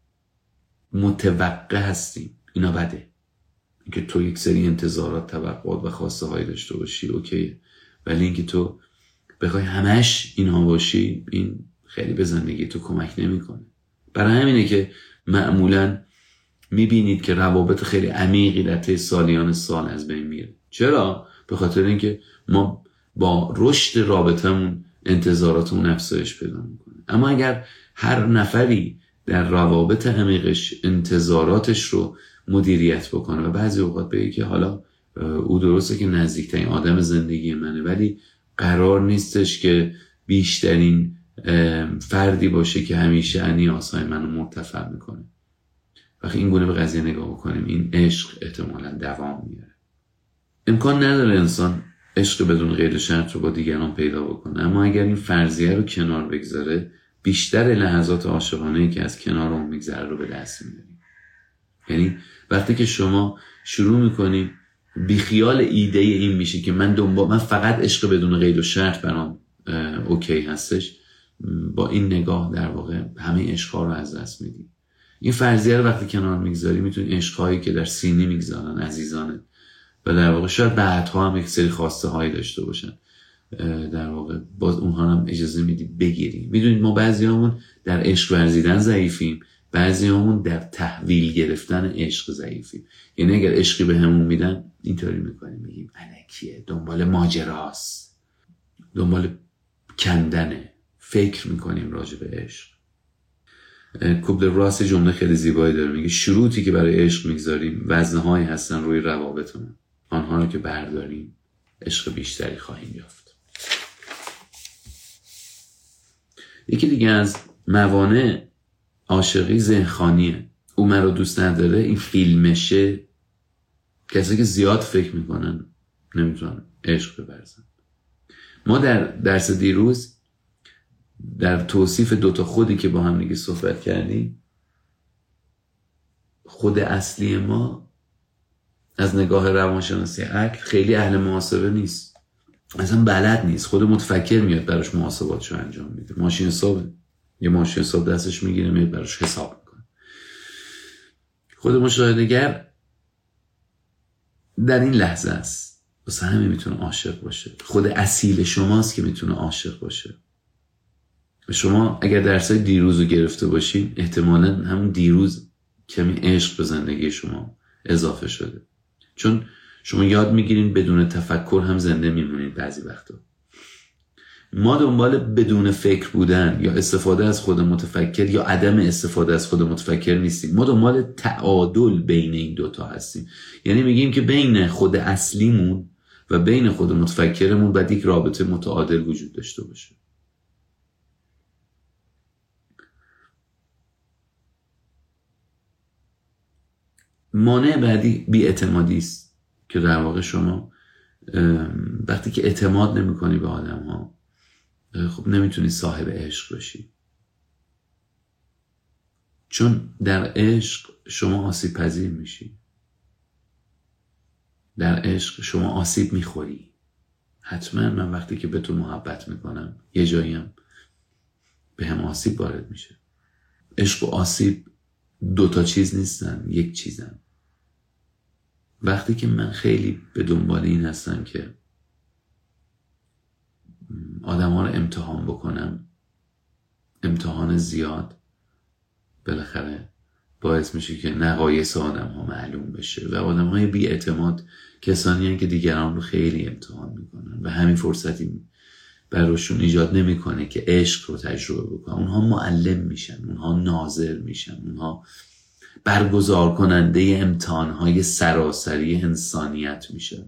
متوقع هستیم. اینا بده. اینکه تو یک سری انتظارات، توقعات و خواسته هایی داشته باشی اوکی، ولی اینکه تو بخوای همش اینها باشی، این خیلی به زندگی تو کمک نمیکنه. برای همینه که معمولاً میبینید که روابط خیلی عمیقی در طی سالیان سال از بین میره. چرا؟ به خاطر اینکه ما با رشد رابطمون انتظاراتمون افزایش پیدا میکنه. اما اگر هر نفری در روابط عمیقش انتظاراتش رو مدیریت بکنه و بعضی اوقات بگه که حالا او درسته که نزدیکترین آدم زندگی منه، ولی قرار نیستش که بیشترین فردی باشه که همیشه نیازهای منو مرتفع میکنه. وقتی این گونه به قضیه نگاه بکنیم، این عشق احتمالاً دوام میاره. امکان نداره انسان عشق بدون قید و شرط رو با دیگران پیدا بکنه. اما اگر این فرضیه رو کنار بگذاره، بیشتر لحظات عاشقانه‌ای که از کنار اون میگذره رو به دست میاریم. یعنی وقتی که شما شروع میکنی بیخیال ایده این میشه که من فقط عشق بدون قید و شرط برام اوکی هستش، با این نگاه در واقع همه عشق‌ها رو از دست میدی. این فرضیه رو وقتی کنار میگذاری، میتونی عشق‌هایی که در سینه میگذارن عزیزانه و در واقع شاید بعدها هم یک سری خواسته هایی داشته باشن، در واقع باز اونها هم اجازه میدی بگیریم. میدونید ما بعضیامون در عشق ورزیدن ضعیفیم، بعضیامون در تحویل گرفتن عشق ضعیفیم. یعنی اگر عشقی به همون میدن اینطوری میکنیم، میگیم الکیه، دنبال ماجراست، دنبال کندنه، فکر میکنیم راجع به عشق. کوبلر راس جمله خیلی زیبایی داره، میگه شروطی که برای عشق میگذاریم وزنهایی هستن روی روابطمون، آنها رو که برداریم عشق بیشتری خواهیم یافت. یکی دیگه از موانع عاشقی ذهن‌خوانیه. او من رو دوست نداره، این فیلمشه. کسی که زیاد فکر میکنن نمیتونن عشق ببرزن. ما در درس دیروز در توصیف دوتا خودی که با هم دیگه صحبت کردیم، خود اصلی ما از نگاه روانشناسی عقل خیلی اهل محاسبه نیست، اصلا بلد نیست، خود متفکر میاد براش محاسباتشو انجام میده. ماشین حسابه، یه ماشین حساب دستش میگیره میاد براش حساب میکنه. خود مشاهده‌گر در این لحظه است، واسه همین میتونه عاشق باشه. خود اصیل شماست که میتونه عاشق باشه. شما اگر درسای دیروز رو گرفته باشین، احتمالاً همون دیروز کمی عشق به زندگی شما اضافه شده، چون شما یاد میگیرین بدون تفکر هم زنده میمونید. بعضی وقتا ما دنبال بدون فکر بودن یا استفاده از خود متفکر یا عدم استفاده از خود متفکر نیستیم. ما دنبال تعادل بین این دوتا هستیم. یعنی میگیم که بین خود اصلیمون و بین خود متفکرمون باید یک رابطه متعادل وجود داشته باشه. مانع بعدی بی‌اعتمادی است که در واقع شما وقتی که اعتماد نمی‌کنی به آدم‌ها خب نمیتونی صاحب عشق باشی، چون در عشق شما آسیب پذیر میشی، در عشق شما آسیب میخوری. حتما من وقتی که به تو محبت میکنم یه جاییم به هم آسیب وارد میشه. عشق و آسیب دوتا چیز نیستن، یک چیزن. وقتی که من خیلی به دنبال این هستم که آدم ها رو امتحان بکنم، امتحان زیاد بالاخره باعث میشه که نقایص آدم ها معلوم بشه و آدم های بی اعتماد کسانی هستند که دیگران رو خیلی امتحان میکنن و همین فرصتی براشون ایجاد نمیکنه که عشق رو تجربه بکنن. اونها معلم میشن، اونها ناظر میشن، اونها برگزار کننده امتحانهای سراسری انسانیت میشن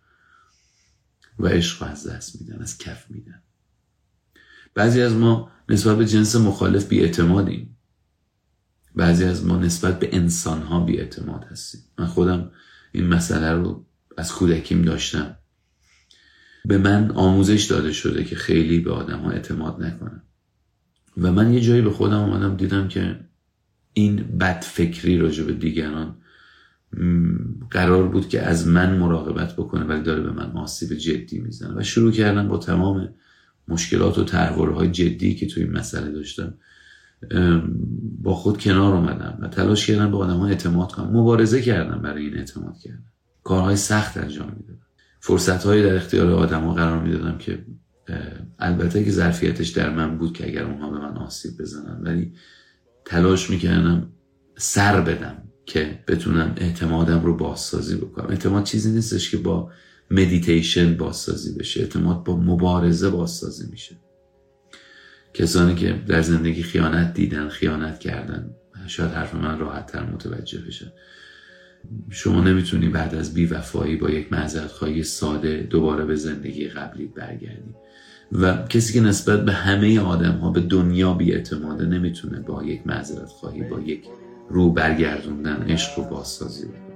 و عشق رو از دست میدن، از کف میدن. بعضی از ما نسبت به جنس مخالف بی‌اعتمادیم، بعضی از ما نسبت به انسانها بی‌اعتماد هستیم. من خودم این مسئله رو از کودکیم داشتم. به من آموزش داده شده که خیلی به آدم ها اعتماد نکنم و من یه جایی به خودم آمدم دیدم که این بدفکری راجع به دیگران قرار بود که از من مراقبت بکنه ولی داره به من آسیب جدی میزنه و شروع کردم با تمام مشکلات و تحولهای جدی که توی این مسئله داشتم با خود کنار اومدم و تلاش کردم به آدم‌ها اعتماد کنم. مبارزه کردم برای این اعتماد کردم. کارهای سخت انجام میدادم. فرصت‌هایی در اختیار آدم‌ها قرار میدادم که البته که ظرفیتش در من بود که اگر اونها به من آسیب بزنن، ولی تلاش میکردم سر بدم که بتونم اعتمادم رو بازسازی بکنم. اعتماد چیزی نیستش که با مدیتیشن بازسازی بشه. اعتماد با مبارزه بازسازی میشه. کسانی که در زندگی خیانت دیدن، خیانت کردن، شاید حرف من راحت تر متوجه بشن. شما نمیتونی بعد از بی‌وفایی با یک معذرت‌خواهی ساده دوباره به زندگی قبلی برگردی و کسی که نسبت به همه آدم‌ها به دنیا بی‌اعتماده نمیتونه با یک معذرت‌خواهی، با یک رو برگردوندن عشق رو بازسازی بکنه.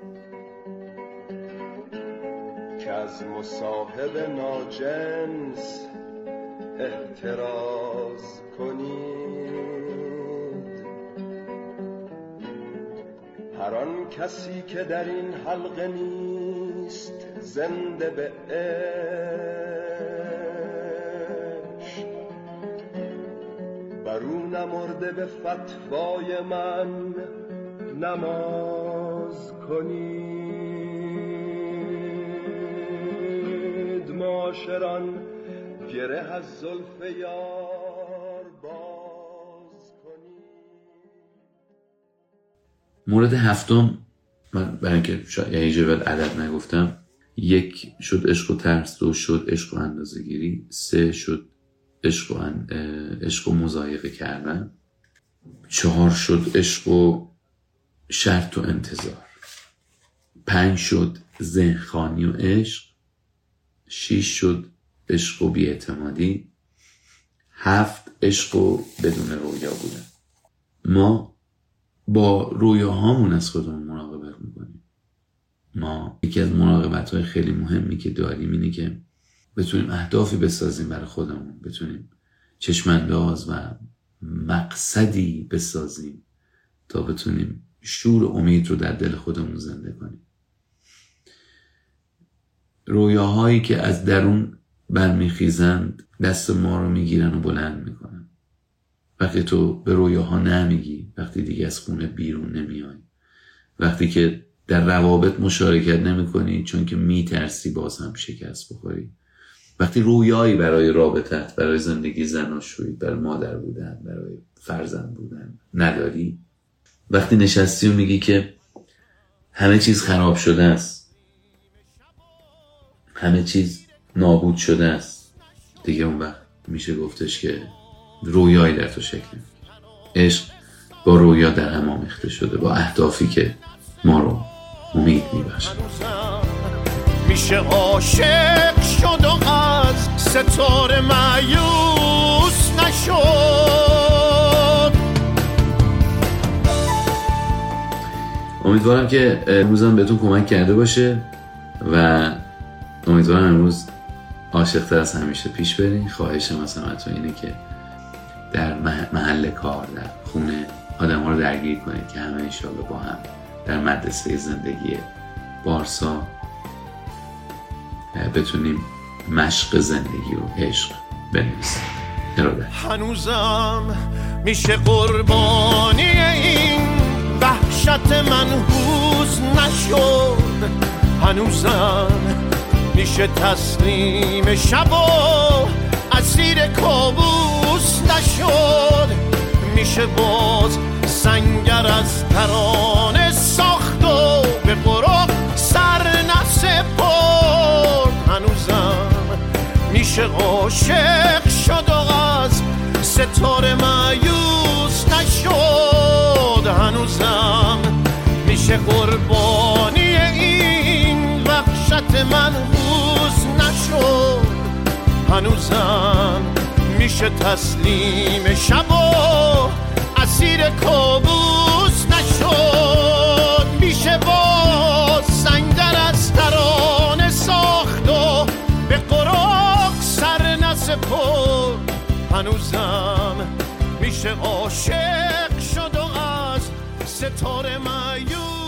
که از مصاحب ناجنس احتراز کنید، هر آن کسی که در این حلقه نیست زنده به عشق، بر او نمرده به فتوای من نماز کنید. معاشران گره از زلف یار باز کنید.
مورد هفتم، من برای اینکه یه جواب عدد نگفتم، 1 شد عشق و ترس، 2 شد عشق و اندازه‌گیری، 3 شد عشق و مضایقه کردن، 4 شد عشق و شرط و انتظار، 5 شد ذهن‌خوانی و عشق، 6 شد عشق و بی‌اعتمادی، 7 عشق و بدون رویا بودن. ما با رویاهامون از خودمون مراقبت میکنیم. ما یکی از مراقبت‌های خیلی مهمی که داریم اینه که بتونیم اهدافی بسازیم برای خودمون، بتونیم چشمانداز و مقصدی بسازیم تا بتونیم شور و امید رو در دل خودمون زنده کنیم. رویاهایی که از درون برمیخیزند دست ما رو میگیرن و بلند میکنن. وقتی تو به رویاها نمیگی، وقتی دیگه از خونه بیرون نمیای، وقتی که در روابط مشارکت نمیکنی چون که میترسی باز هم شکست بخوری، وقتی رویایی برای رابطت، برای زندگی زناشویی، برای مادر بودن، برای فرزند بودن نداری، وقتی نشستی و میگی که همه چیز خراب شده است، همه چیز نابود شده است، دیگه اون وقت میشه گفتش که رویایی در تو شکل میگیره. عشق با رویا در هم آمیخته شده، با اهدافی که ما رو امید میبخشه.
میشه عاشق شد و از ستاره مایوس نشد.
امیدوارم که امروزم بهتون کمک کرده باشه و امیدوارم امروز عاشق‌تر از همیشه پیش برین. خواهش مثلا ازتون اینه که در محل کار، در خونه آدم ها رو درگیر کنید که همه انشالله با هم در مدرسه زندگی بارسا بتونیم مشق زندگی رو عشق بنویسیم. ارادت.
هنوزم میشه قربانی این وحشت منحوس نشد. هنوزم میشه تسلیم شب و اسیر کابوس نشد. میشه باز سنگر از ترانه ساخت و به قرق سر نسپرد. هنوزم میشه عاشق شد و از ستاره مایوس نشد. هنوزم میشه قربانی این وحشت منحوس نشد. هنوزم میشه تسلیم شب و اسیر کابوس نشد. میشه باز سنگر از ترانه ساخت و به قراق سر نسپرد. هنوزم میشه عاشق شد و از ستاره مایوس